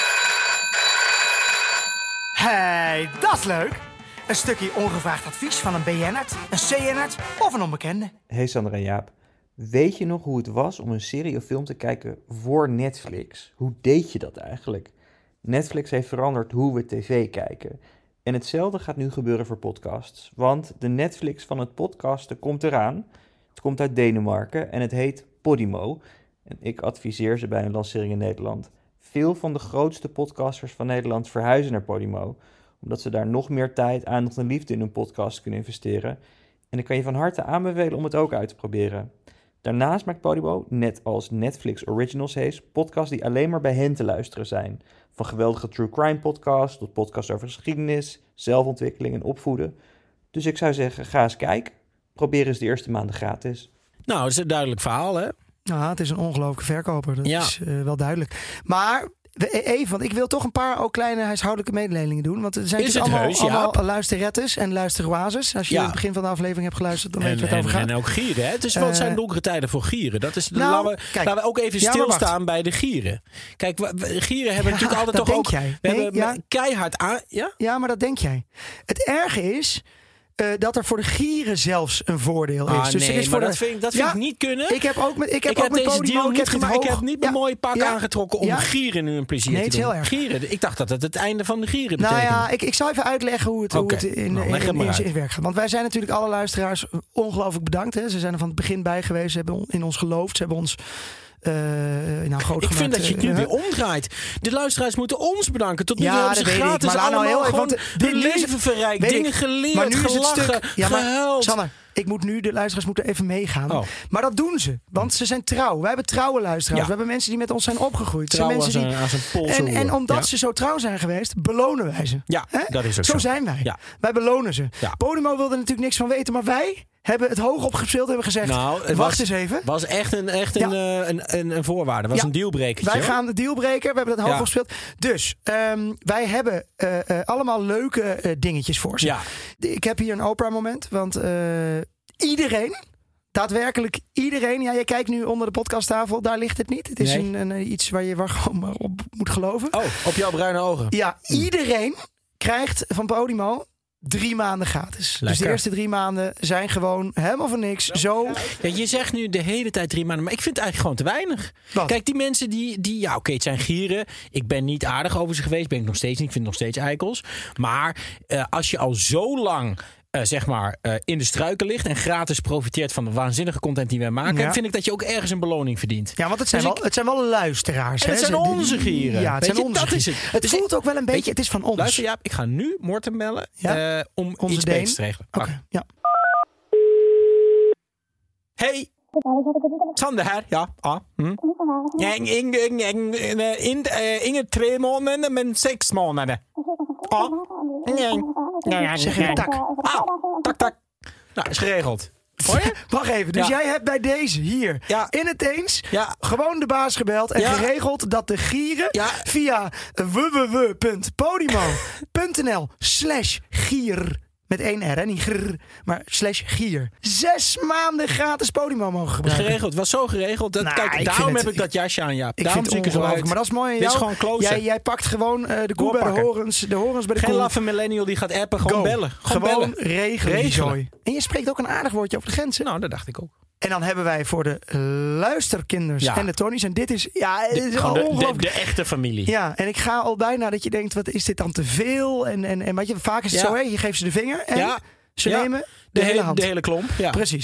Speaker 3: Hey, dat is leuk. Een stukje ongevraagd advies van een B N'ert, een C N'ert of een onbekende.
Speaker 4: Hey Sander en Jaap. Weet je nog hoe het was om een serie of film te kijken voor Netflix? Hoe deed je dat eigenlijk? Netflix heeft veranderd hoe we tv kijken. En hetzelfde gaat nu gebeuren voor podcasts. Want de Netflix van het podcasten komt eraan. Het komt uit Denemarken en het heet Podimo. En ik adviseer ze bij een lancering in Nederland. Veel van de grootste podcasters van Nederland verhuizen naar Podimo. Omdat ze daar nog meer tijd, aandacht en liefde in hun podcast kunnen investeren. En ik kan je van harte aanbevelen om het ook uit te proberen. Daarnaast maakt Podimo, net als Netflix Originals heeft, podcasts die alleen maar bij hen te luisteren zijn. Van geweldige true crime podcasts tot podcasts over geschiedenis, zelfontwikkeling en opvoeden. Dus ik zou zeggen, ga eens kijken. Probeer eens de eerste maanden gratis.
Speaker 1: Nou, dat is een duidelijk verhaal, hè?
Speaker 2: Nou, het is een ongelooflijke verkoper. Dat
Speaker 1: ja.
Speaker 2: is uh, wel duidelijk. Maar... Even, want ik wil toch een paar ook kleine huishoudelijke mededelingen doen. Want er zijn dus allemaal,
Speaker 1: heus,
Speaker 2: allemaal luisterettes en luisteroises. Als je ja. het begin van de aflevering hebt geluisterd, dan
Speaker 1: en,
Speaker 2: weet je wat het over gaat.
Speaker 1: En ook gieren, hè? Dus wat uh, zijn donkere tijden voor gieren? Dat is,
Speaker 2: nou,
Speaker 1: laten, we,
Speaker 2: kijk,
Speaker 1: laten we ook even
Speaker 2: ja,
Speaker 1: stilstaan bij de gieren. Kijk, we, we, gieren hebben
Speaker 2: ja,
Speaker 1: natuurlijk altijd
Speaker 2: dat
Speaker 1: toch
Speaker 2: denk
Speaker 1: ook...
Speaker 2: Jij.
Speaker 1: We
Speaker 2: nee,
Speaker 1: hebben
Speaker 2: ja.
Speaker 1: keihard aan... Ja?
Speaker 2: ja, maar dat denk jij. Het erge is... Uh, dat er voor de gieren zelfs een voordeel is.
Speaker 1: Ah,
Speaker 2: dus
Speaker 1: nee,
Speaker 2: er is voor
Speaker 1: maar
Speaker 2: de...
Speaker 1: dat vind ik, dat vind
Speaker 2: ja,
Speaker 1: ik niet kunnen.
Speaker 2: Ik heb ook met ik heb,
Speaker 1: ik
Speaker 2: ook
Speaker 1: heb
Speaker 2: met
Speaker 1: deze
Speaker 2: Podimo,
Speaker 1: deal niet gemaakt. Ik heb niet mijn
Speaker 2: ja,
Speaker 1: mooie pak
Speaker 2: ja,
Speaker 1: aangetrokken om
Speaker 2: ja.
Speaker 1: gieren nu een plezier
Speaker 2: nee,
Speaker 1: te doen.
Speaker 2: Het is heel erg.
Speaker 1: Gieren, ik dacht dat het het einde van de gieren betekende.
Speaker 2: Nou ja, ik, ik zal even uitleggen hoe het,
Speaker 1: okay.
Speaker 2: hoe het in,
Speaker 1: nou,
Speaker 2: in, in, in, in, in werk gaat. Want wij zijn natuurlijk alle luisteraars ongelooflijk bedankt. Hè. Ze zijn er van het begin bij geweest. Ze hebben in ons geloofd. Ze hebben ons... Uh, nou, groot
Speaker 1: ik
Speaker 2: gemaakt,
Speaker 1: vind dat je het nu
Speaker 2: uh,
Speaker 1: weer omdraait. De luisteraars moeten ons bedanken. Tot nu toe
Speaker 2: ja,
Speaker 1: hebben ze gratis
Speaker 2: maar
Speaker 1: allemaal
Speaker 2: nou heel even,
Speaker 1: gewoon hun leven verrijkt. Dingen
Speaker 2: ik,
Speaker 1: geleerd,
Speaker 2: maar nu
Speaker 1: gelachen,
Speaker 2: is het stuk, ja, maar,
Speaker 1: gehuild.
Speaker 2: Sanne, ik moet nu, de luisteraars moeten even meegaan.
Speaker 1: Oh.
Speaker 2: Maar dat doen ze. Want ze zijn trouw. Wij hebben trouwe luisteraars. Ja. We hebben mensen die met ons zijn opgegroeid.
Speaker 1: Trouw
Speaker 2: zijn mensen
Speaker 1: als een, als een Poolse
Speaker 2: en, en omdat
Speaker 1: ja.
Speaker 2: ze zo trouw zijn geweest, belonen wij ze.
Speaker 1: Ja, He? dat is ook zo.
Speaker 2: Zo zijn wij.
Speaker 1: Ja.
Speaker 2: Wij belonen ze.
Speaker 1: Ja.
Speaker 2: Podimo wilde er natuurlijk niks van weten, maar wij... hebben het hoog opgespeeld, hebben gezegd,
Speaker 1: nou, het
Speaker 2: wacht
Speaker 1: was,
Speaker 2: eens even.
Speaker 1: Het was echt een, echt een, ja. uh, een, een, een voorwaarde. Het was ja. een dealbrekertje.
Speaker 2: Wij gaan de dealbreker, we hebben het hoog ja. opgespeeld. Dus, um, wij hebben uh, uh, allemaal leuke uh, dingetjes voor ze.
Speaker 1: Ja.
Speaker 2: Ik heb hier een Oprah moment, want uh, iedereen... Daadwerkelijk iedereen. Ja, je kijkt nu onder de podcasttafel. Daar ligt het niet. Het is nee. een, een, iets waar je waar gewoon maar op moet geloven.
Speaker 1: Oh, op jouw bruine ogen.
Speaker 2: Ja, iedereen krijgt van Podimo drie maanden gratis. Lekker. Dus de eerste drie maanden zijn gewoon helemaal voor niks. Zo.
Speaker 1: Ja, je zegt nu de hele tijd drie maanden. Maar ik vind het eigenlijk gewoon te weinig.
Speaker 2: Wat?
Speaker 1: Kijk, die mensen die... die ja, oké, okay, het zijn gieren. Ik ben niet aardig over ze geweest. Ben ik nog steeds niet. Ik vind het nog steeds eikels. Maar uh, als je al zo lang... Uh, zeg maar uh, in de struiken ligt en gratis profiteert van de waanzinnige content die wij maken, ja. vind ik dat je ook ergens een beloning verdient.
Speaker 2: Ja, want het zijn,
Speaker 1: dus
Speaker 2: wel,
Speaker 1: ik...
Speaker 2: het zijn wel luisteraars.
Speaker 1: En het
Speaker 2: hè?
Speaker 1: zijn onze gieren.
Speaker 2: Ja, het
Speaker 1: weet
Speaker 2: zijn
Speaker 1: je,
Speaker 2: onze
Speaker 1: dat is het.
Speaker 2: Het
Speaker 1: dus
Speaker 2: voelt
Speaker 1: ik,
Speaker 2: ook wel een beetje,
Speaker 1: je,
Speaker 2: het is van ons.
Speaker 1: Luister Jaap, ik ga nu Morten bellen
Speaker 2: ja?
Speaker 1: uh, om
Speaker 2: onze
Speaker 1: iets beters te regelen.
Speaker 2: Oké, okay, ja.
Speaker 1: Hey! Sander här, ja. Ah, hm. In, in, in, in, in, uh, inge tre månader, men sex månader. Ah.
Speaker 2: Zeg even tak.
Speaker 1: Ah, tak, tak. Nou, is geregeld. Hoor je?
Speaker 2: Wacht even, dus ja. jij hebt bij deze hier
Speaker 1: ja.
Speaker 2: in het eens
Speaker 1: ja.
Speaker 2: gewoon de baas gebeld en ja. geregeld dat de gieren
Speaker 1: ja.
Speaker 2: via w w w punt podimo punt n l slash gier Met één R, hè? Niet grrr, maar slash gier. Zes maanden gratis Podimo mogen gebruiken.
Speaker 1: Geregeld, het was zo geregeld. Dat,
Speaker 2: Nou,
Speaker 1: kijk,
Speaker 2: ik
Speaker 1: daarom
Speaker 2: vind
Speaker 1: heb
Speaker 2: het-
Speaker 1: ik dat jasje aan, Jaap.
Speaker 2: Ik
Speaker 1: Daarom
Speaker 2: vind
Speaker 1: zie
Speaker 2: het
Speaker 1: ik er zo
Speaker 2: ongelooflijk.
Speaker 1: uit.
Speaker 2: Maar dat is mooi.
Speaker 1: Dit is
Speaker 2: jou.
Speaker 1: gewoon closen.
Speaker 2: Jij, jij pakt gewoon uh, de koe bij de
Speaker 1: Doorpakken.
Speaker 2: horens. De horens bij de
Speaker 1: Geen
Speaker 2: koe.
Speaker 1: laffe millennial die gaat appen. Gewoon
Speaker 2: Go.
Speaker 1: bellen. Gewoon,
Speaker 2: Gewoon
Speaker 1: bellen.
Speaker 2: regelen. die
Speaker 1: Regelen.
Speaker 2: zooi. En je spreekt ook een aardig woordje over de grenzen.
Speaker 1: Nou, dat dacht ik ook.
Speaker 2: En dan hebben wij voor de luisterkinders
Speaker 1: Ja.
Speaker 2: en de Tonnies. En dit is, ja, dit
Speaker 1: De,
Speaker 2: is
Speaker 1: gewoon de, de,
Speaker 2: ongelooflijk.
Speaker 1: de echte familie.
Speaker 2: Ja, en ik ga al bijna dat je denkt, wat is dit dan te veel? En, en, en wat je, vaak is het
Speaker 1: Ja.
Speaker 2: zo, hè? Je geeft ze de vinger en
Speaker 1: Ja.
Speaker 2: ze
Speaker 1: Ja.
Speaker 2: nemen de,
Speaker 1: De,
Speaker 2: hele
Speaker 1: hele,
Speaker 2: hand.
Speaker 1: de hele klomp. Ja.
Speaker 2: Precies.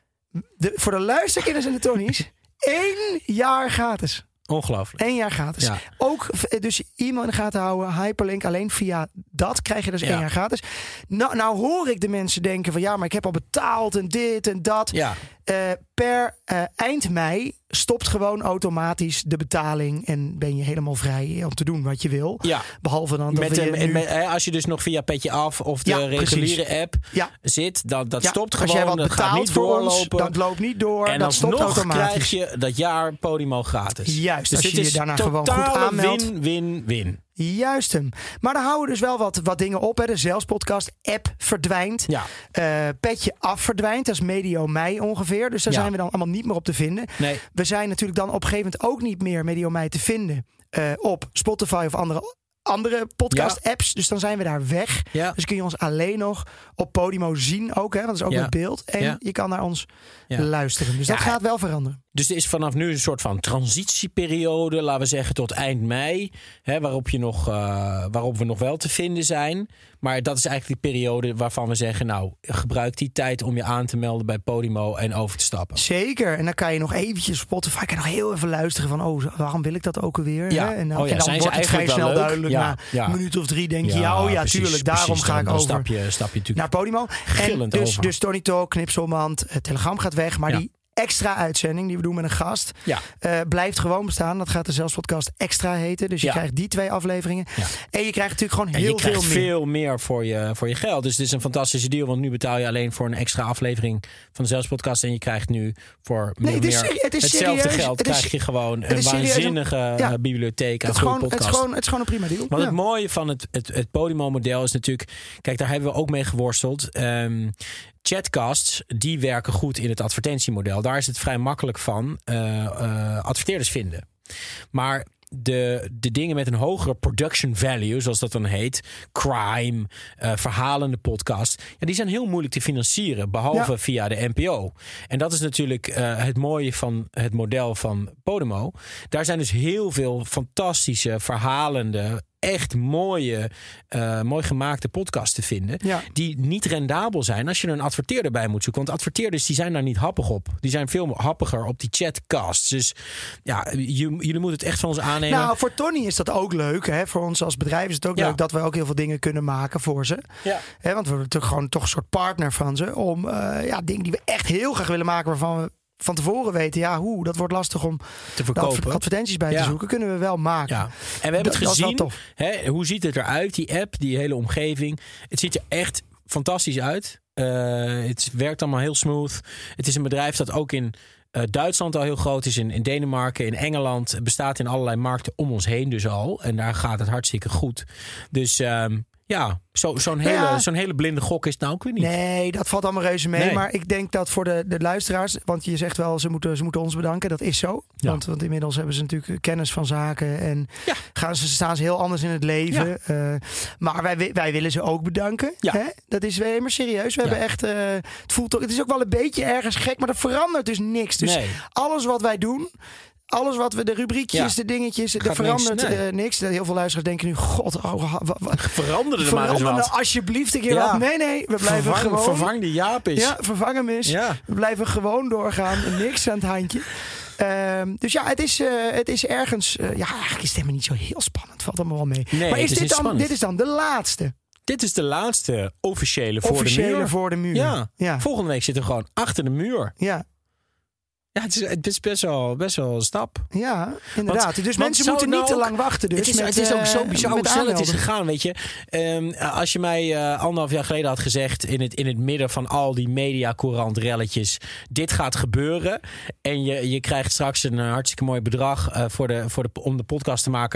Speaker 2: De, voor de luisterkinders en de Tonnies, één jaar gratis.
Speaker 1: Ongelooflijk.
Speaker 2: Eén jaar gratis.
Speaker 1: Ja.
Speaker 2: Ook v- dus e-mail in de gaten houden, hyperlink. Alleen via dat krijg je dus
Speaker 1: Ja.
Speaker 2: één jaar gratis. Nou, nou hoor ik de mensen denken van ja, maar ik heb al betaald en dit en dat.
Speaker 1: Ja.
Speaker 2: Uh, per uh, eind mei stopt gewoon automatisch de betaling en ben je helemaal vrij om te doen wat je wil.
Speaker 1: Ja.
Speaker 2: Behalve dan dat
Speaker 1: Met,
Speaker 2: we je
Speaker 1: de,
Speaker 2: nu...
Speaker 1: met, hè, als je dus nog via Petje Af of de
Speaker 2: Ja,
Speaker 1: reguliere
Speaker 2: precies.
Speaker 1: app
Speaker 2: Ja.
Speaker 1: zit, dan, dat
Speaker 2: Ja,
Speaker 1: stopt
Speaker 2: als
Speaker 1: gewoon.
Speaker 2: jij wat
Speaker 1: dat gaat
Speaker 2: betaalt
Speaker 1: niet
Speaker 2: voor ons,
Speaker 1: doorlopen.
Speaker 2: dat loopt niet door.
Speaker 1: En
Speaker 2: dat stopt
Speaker 1: alsnog
Speaker 2: automatisch.
Speaker 1: krijg je dat jaar Podimo gratis.
Speaker 2: Juist,
Speaker 1: dus
Speaker 2: als
Speaker 1: dit
Speaker 2: je je
Speaker 1: is
Speaker 2: daarna gewoon goed
Speaker 1: totale
Speaker 2: aanmeldt.
Speaker 1: win, win, win.
Speaker 2: Juist hem. Maar dan houden we dus wel wat, wat dingen op. Hè. De Zelfspodcast app verdwijnt.
Speaker 1: Ja.
Speaker 2: Uh, Petje Af verdwijnt. Dat is medio mei ongeveer. Dus daar
Speaker 1: Ja.
Speaker 2: zijn we dan allemaal niet meer op te vinden.
Speaker 1: Nee.
Speaker 2: We zijn natuurlijk dan op een gegeven moment ook niet meer medio mei te vinden uh, op Spotify of andere, andere podcast-apps. Dus dan zijn we daar weg.
Speaker 1: Ja.
Speaker 2: Dus kun je ons alleen nog op Podimo zien ook. Hè, want dat is ook
Speaker 1: Ja.
Speaker 2: met beeld. En
Speaker 1: Ja.
Speaker 2: je kan naar ons
Speaker 1: Ja.
Speaker 2: luisteren. Dus dat
Speaker 1: Ja.
Speaker 2: gaat wel veranderen.
Speaker 1: Dus er is vanaf nu een soort van transitieperiode, laten we zeggen tot eind mei, hè, waarop, je nog, uh, waarop we nog wel te vinden zijn. Maar dat is eigenlijk die periode waarvan we zeggen, nou, gebruik die tijd om je aan te melden bij Podimo en over te stappen.
Speaker 2: Zeker. En dan kan je nog eventjes Spotify kan je nog heel even luisteren van, oh, waarom wil ik dat ook alweer?
Speaker 1: Ja.
Speaker 2: Hè? En dan,
Speaker 1: Oh ja,
Speaker 2: en dan
Speaker 1: zijn ze
Speaker 2: wordt het vrij
Speaker 1: eigenlijk
Speaker 2: snel
Speaker 1: wel leuk?
Speaker 2: duidelijk.
Speaker 1: Ja,
Speaker 2: Na
Speaker 1: ja.
Speaker 2: een minuut of drie denk je, ja, oh ja,
Speaker 1: precies,
Speaker 2: tuurlijk, daarom
Speaker 1: precies.
Speaker 2: ga
Speaker 1: Dan-
Speaker 2: ik
Speaker 1: dan
Speaker 2: over
Speaker 1: Stap je, stap je natuurlijk
Speaker 2: naar Podimo. En
Speaker 1: gillend
Speaker 2: dus,
Speaker 1: over.
Speaker 2: dus Tony Talk, Knipselmand, uh, Telegram gaat weg, maar
Speaker 1: Ja.
Speaker 2: die extra uitzending die we doen met een gast
Speaker 1: Ja.
Speaker 2: uh, blijft gewoon bestaan. Dat gaat de Zelfspodcast Extra heten. Dus je
Speaker 1: Ja.
Speaker 2: krijgt die twee afleveringen.
Speaker 1: Ja.
Speaker 2: En je krijgt natuurlijk gewoon
Speaker 1: En
Speaker 2: heel
Speaker 1: je krijgt
Speaker 2: veel meer.
Speaker 1: veel meer voor je, voor je geld. Dus het is een fantastische deal. Want nu betaal je alleen voor een extra aflevering van de Zelfspodcast. En je krijgt nu voor
Speaker 2: Nee,
Speaker 1: meer,
Speaker 2: het is
Speaker 1: meer
Speaker 2: serie- het is
Speaker 1: hetzelfde
Speaker 2: serieus.
Speaker 1: geld.
Speaker 2: Het is-
Speaker 1: krijg je gewoon
Speaker 2: het
Speaker 1: een
Speaker 2: is serieus.
Speaker 1: waanzinnige
Speaker 2: Ja.
Speaker 1: uh, bibliotheek aan
Speaker 2: Het is,
Speaker 1: goede
Speaker 2: gewoon, het, is
Speaker 1: podcasts.
Speaker 2: gewoon, het is gewoon een prima deal.
Speaker 1: Want
Speaker 2: Ja.
Speaker 1: het mooie van het, het, het Podimo-model is natuurlijk... Kijk, daar hebben we ook mee geworsteld. Um, chatcasts, die werken goed in het advertentiemodel. Daar is het vrij makkelijk van uh, uh, adverteerders vinden. Maar de, de dingen met een hogere production value, zoals dat dan heet, crime, uh, verhalende podcast, ja, die zijn heel moeilijk te financieren, behalve ja. via de N P O. En dat is natuurlijk uh, het mooie van het model van Podimo. Daar zijn dus heel veel fantastische, verhalende, echt mooie, uh, mooi gemaakte podcasts te vinden. Ja. Die niet rendabel zijn als je er een adverteerder bij moet zoeken. Want adverteerders die zijn daar niet happig op. Die zijn veel happiger op die chatcasts. Dus ja, jullie moeten het echt van ons aannemen.
Speaker 2: Nou, voor Tony is dat ook leuk. Hè? Voor ons als bedrijf is het ook ja. leuk dat we ook heel veel dingen kunnen maken voor ze. Ja. Hè, want we zijn toch gewoon toch een soort partner van ze. Om uh, ja, dingen die we echt heel graag willen maken, waarvan we van tevoren weten, ja, hoe, dat wordt lastig om
Speaker 1: te verkopen.
Speaker 2: Advertenties bij
Speaker 1: ja.
Speaker 2: te zoeken, kunnen we wel maken.
Speaker 1: Ja. En we hebben
Speaker 2: dat,
Speaker 1: het gezien. Hè, hoe ziet het eruit, die app, die hele omgeving? Het ziet er echt fantastisch uit. Uh, het werkt allemaal heel smooth. Het is een bedrijf dat ook in uh, Duitsland al heel groot is, in, in Denemarken, in Engeland. Het bestaat in allerlei markten om ons heen dus al. En daar gaat het hartstikke goed. Dus um, ja, zo, zo'n, hele, ja. zo'n hele blinde gok is het nou ook weer niet.
Speaker 2: Nee, dat valt allemaal reuze mee. Nee. Maar ik denk dat voor de, de luisteraars, want je zegt wel, ze moeten, ze moeten ons bedanken. Dat is zo. Ja. Want, want inmiddels hebben ze natuurlijk kennis van zaken. En ja. gaan ze, staan ze heel anders in het leven. Ja. Uh, maar wij, wij willen ze ook bedanken. Ja. Hè? Dat is weer maar serieus. We ja. hebben echt, uh, het voelt ook, het is ook wel een beetje ergens gek, maar er verandert dus niks. Dus nee. alles wat wij doen, alles wat we, de rubriekjes, ja. de dingetjes, er verandert niks. Nee. Uh, niks. Heel veel luisteraars denken nu, god, oh,
Speaker 1: veranderde er maar eens wat.
Speaker 2: Nou alsjeblieft een keer ja. wat. Nee, nee, we blijven
Speaker 1: vervang,
Speaker 2: gewoon.
Speaker 1: Vervang die Jaap is.
Speaker 2: Ja, vervang hem eens. Ja. We blijven gewoon doorgaan. Niks aan het handje. Um, dus ja, het is, uh, het is ergens, uh, ja, eigenlijk is het helemaal niet zo heel spannend. Valt allemaal wel mee.
Speaker 1: Nee,
Speaker 2: maar is,
Speaker 1: is
Speaker 2: dit dan,
Speaker 1: spannend.
Speaker 2: dit is dan de laatste?
Speaker 1: Dit is de laatste officiële voor
Speaker 2: officiële
Speaker 1: de muur.
Speaker 2: voor de muur.
Speaker 1: Ja.
Speaker 2: ja.
Speaker 1: Volgende week zitten we gewoon achter de muur.
Speaker 2: Ja.
Speaker 1: Ja, het is, het is best wel, best wel een stap.
Speaker 2: Ja, inderdaad.
Speaker 1: Want,
Speaker 2: dus mensen moeten niet
Speaker 1: nou
Speaker 2: te lang wachten. Dus
Speaker 1: het, is,
Speaker 2: met,
Speaker 1: het is ook zo bizar hoe snel het is gegaan, weet je. Um, als je mij uh, anderhalf jaar geleden had gezegd, in het, in het midden van al die mediacourant relletjes, dit gaat gebeuren. En je, je krijgt straks een uh, hartstikke mooi bedrag uh, voor de, voor de, om de podcast te maken.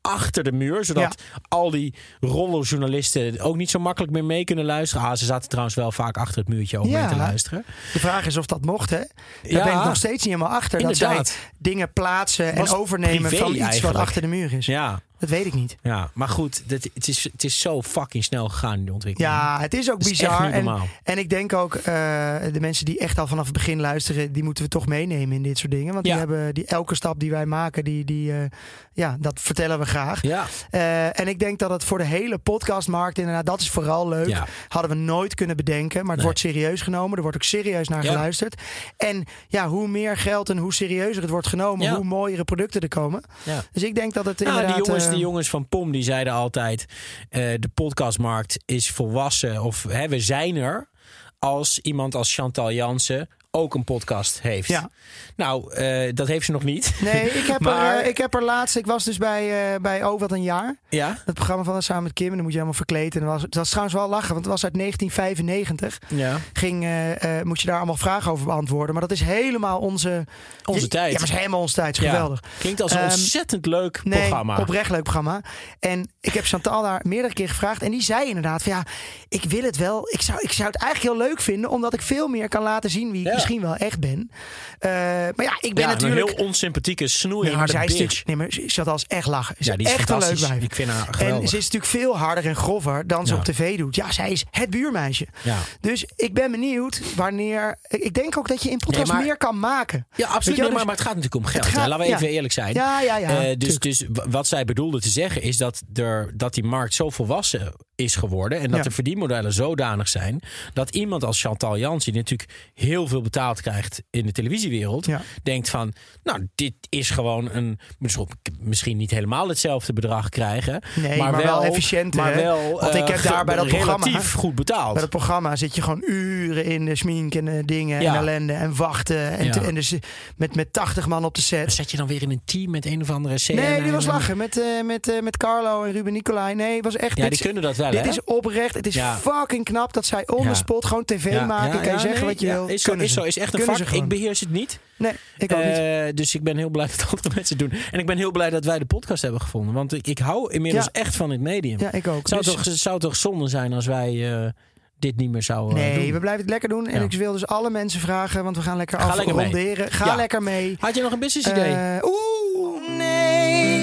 Speaker 1: achter de muur. Zodat ja. al die rollenjournalisten ook niet zo makkelijk meer mee kunnen luisteren. Ah, ze zaten trouwens wel vaak achter het muurtje om ja. mee te luisteren.
Speaker 2: De vraag is of dat mocht, hè? Daar ja. ben ik nog steeds niet helemaal achter. Inderdaad. Dat zij dingen plaatsen en overnemen van iets eigenlijk. Wat achter de muur is.
Speaker 1: Ja.
Speaker 2: Dat weet ik niet.
Speaker 1: Ja, maar goed, dat, het, is, het is zo fucking snel gegaan in de ontwikkeling.
Speaker 2: Ja, het is ook
Speaker 1: dat
Speaker 2: bizar.
Speaker 1: Is
Speaker 2: en, en ik denk ook, uh, de mensen die echt al vanaf het begin luisteren, die moeten we toch meenemen in dit soort dingen. Want ja. die hebben die elke stap die wij maken, die, die, uh, ja, dat vertellen we graag.
Speaker 1: Ja.
Speaker 2: Uh, en ik denk dat het voor de hele podcastmarkt, inderdaad, dat is vooral leuk. Ja. Hadden we nooit kunnen bedenken. Maar het nee. wordt serieus genomen. Er wordt ook serieus naar ja. geluisterd. En ja, hoe meer geld en hoe serieuzer het wordt genomen, ja. hoe mooiere producten er komen. Ja. Dus ik denk dat het
Speaker 1: nou,
Speaker 2: inderdaad...
Speaker 1: Die jongens, die jongens van P O M die zeiden altijd, uh, de podcastmarkt is volwassen. Of hè, we zijn er als iemand als Chantal Jansen ook een podcast heeft. Ja. Nou, uh, dat heeft ze nog niet.
Speaker 2: Nee, ik heb, maar... er, uh, ik heb er laatst... Ik was dus bij, uh, bij Oh, wat een jaar.
Speaker 1: Ja?
Speaker 2: Het programma van samen met Kim. En dan moet je helemaal verkleed. En dat was, het was trouwens wel lachen, want het was uit negentien vijfennegentig. Ja. Ging, uh, uh, moet je daar allemaal vragen over beantwoorden. Maar dat is helemaal onze...
Speaker 1: Onze
Speaker 2: je,
Speaker 1: tijd.
Speaker 2: Ja, maar is helemaal onze tijd. Is ja. geweldig.
Speaker 1: Klinkt als een um, ontzettend leuk
Speaker 2: nee,
Speaker 1: programma.
Speaker 2: Oprecht leuk programma. En ik heb Chantal daar meerdere keer gevraagd. En die zei inderdaad van ja, ik wil het wel. Ik zou, ik zou het eigenlijk heel leuk vinden, omdat ik veel meer kan laten zien wie ik ja. misschien wel echt ben. Uh, maar ja, ik ben
Speaker 1: ja,
Speaker 2: natuurlijk...
Speaker 1: een heel onsympathieke, snoeiharde
Speaker 2: nee,
Speaker 1: bitch.
Speaker 2: Stuk, nee, maar Chantal is echt lachen. Is
Speaker 1: ja, die is
Speaker 2: echt een leuk wijf.
Speaker 1: Ik vind haar geweldig.
Speaker 2: En ze is natuurlijk veel harder en grover dan ze ja. op tv doet. Ja, zij is het buurmeisje. Ja. Dus ik ben benieuwd wanneer... Ik denk ook dat je in podcast nee, maar, meer kan maken.
Speaker 1: Ja, absoluut. Nee, maar, maar het gaat natuurlijk om geld. Gaat, Laten we even ja. eerlijk zijn.
Speaker 2: Ja, ja, ja.
Speaker 1: Uh, dus, dus wat zij bedoelde te zeggen is dat, er, dat die markt zo volwassen is geworden. En dat ja. de verdienmodellen zodanig zijn dat iemand als Chantal Jansen, die natuurlijk heel veel betaald krijgt in de televisiewereld, ja. denkt van, nou, dit is gewoon een, misschien niet helemaal hetzelfde bedrag krijgen,
Speaker 2: nee,
Speaker 1: maar,
Speaker 2: maar
Speaker 1: wel,
Speaker 2: wel efficiënter.
Speaker 1: Maar wel,
Speaker 2: want ik heb uh, daar bij dat programma
Speaker 1: relatief goed betaald.
Speaker 2: Bij dat programma zit je gewoon uren in de schmink en uh, dingen ja. en ellende en wachten en, ja. te, en dus met, met tachtig man op de set.
Speaker 1: Zat je dan weer in een team met een of andere scène?
Speaker 2: Nee, die was lachen met, uh, met, uh, met Carlo en Ruben Nicolai. Nee, het was echt.
Speaker 1: Ja,
Speaker 2: dit,
Speaker 1: die kunnen dat wel.
Speaker 2: Dit
Speaker 1: hè?
Speaker 2: is oprecht. Het is ja. fucking knap dat zij on the spot ja. gewoon tv ja. maken. Ja, kan je ja, zeggen nee, wat je ja, wil.
Speaker 1: Is zo, is zo. Is echt een vak. Ik beheers het niet.
Speaker 2: Nee, ik ook niet.
Speaker 1: Uh, dus ik ben heel blij dat andere mensen het doen. En ik ben heel blij dat wij de podcast hebben gevonden. Want ik, ik hou inmiddels ja. echt van het medium.
Speaker 2: Ja, ik ook.
Speaker 1: Het zou,
Speaker 2: dus...
Speaker 1: toch, het zou toch zonde zijn als wij uh, dit niet meer zouden
Speaker 2: nee,
Speaker 1: doen.
Speaker 2: Nee, we blijven het lekker doen. En ja. ik wil dus alle mensen vragen, want we gaan lekker
Speaker 1: Ga
Speaker 2: afronderen.
Speaker 1: Lekker
Speaker 2: Ga ja. lekker mee.
Speaker 1: Had je nog een business idee?
Speaker 2: Uh, Oeh,
Speaker 3: nee.